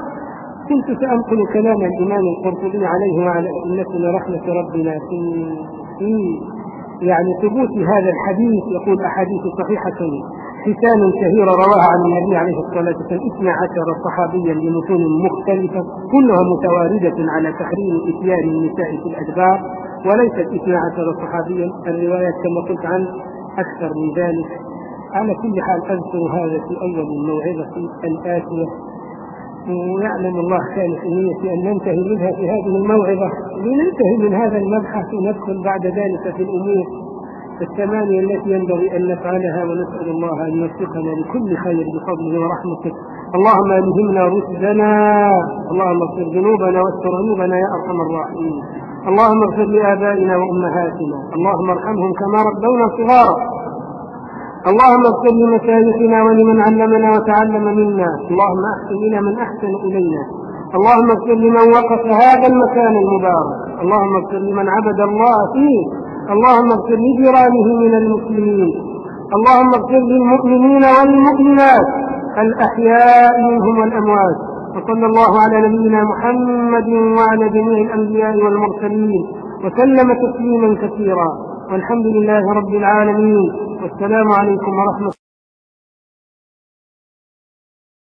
كنت سأنقل كلام الإمام القرطبي عليه وعلى أئمتنا رحمة ربنا في في يعني ثبوت هذا الحديث. يقول أحاديث صحيحة حسان شهيرة رواها عن النبي عليه الصلاة والسلام اثنا عشر صحابيا بمتون مختلفة كلها متواردة على تحريم إتيان النساء في الأدبار، وليست اثنا عشر صحابيا. الروايات كما قلت عن أكثر من ذلك. على كل حال أذكر هذا في أول الموعظة الآتية، ويعلم الله كان في نيتي أن ننتهي منها في هذه الموعظة لننتهي من هذا المبحث وندخل بعد ذلك في الأمور الثمانية التي ينبغي أن نفعلها، ونسأل الله أن يوفقنا لكل خير بفضله ورحمته. اللهم ألهمنا رشدنا، اللهم اغفر ذنوبنا واستر عيوبنا يا أرحم الراحمين. اللهم اغفر لآبائنا وأمهاتنا، اللهم ارحمهم كما ربونا صغارا. اللهم اغفر لمشايخنا ولمن علمنا وتعلم منا، اللهم احسن إلى من أحسن إلينا. اللهم اغفر لمن وقف هذا المكان المبارك، اللهم اغفر لمن عبد الله فيه، اللهم اغفر لجيرانه من المسلمين، اللهم اغفر للمؤمنين والمؤمنات الأحياء منهم والأموات. وصلى الله على نبينا محمد وعلى جميع الأنبياء والمرسلين وسلم تسليما كثيرا، والحمد لله رب العالمين، والسلام عليكم ورحمة الله.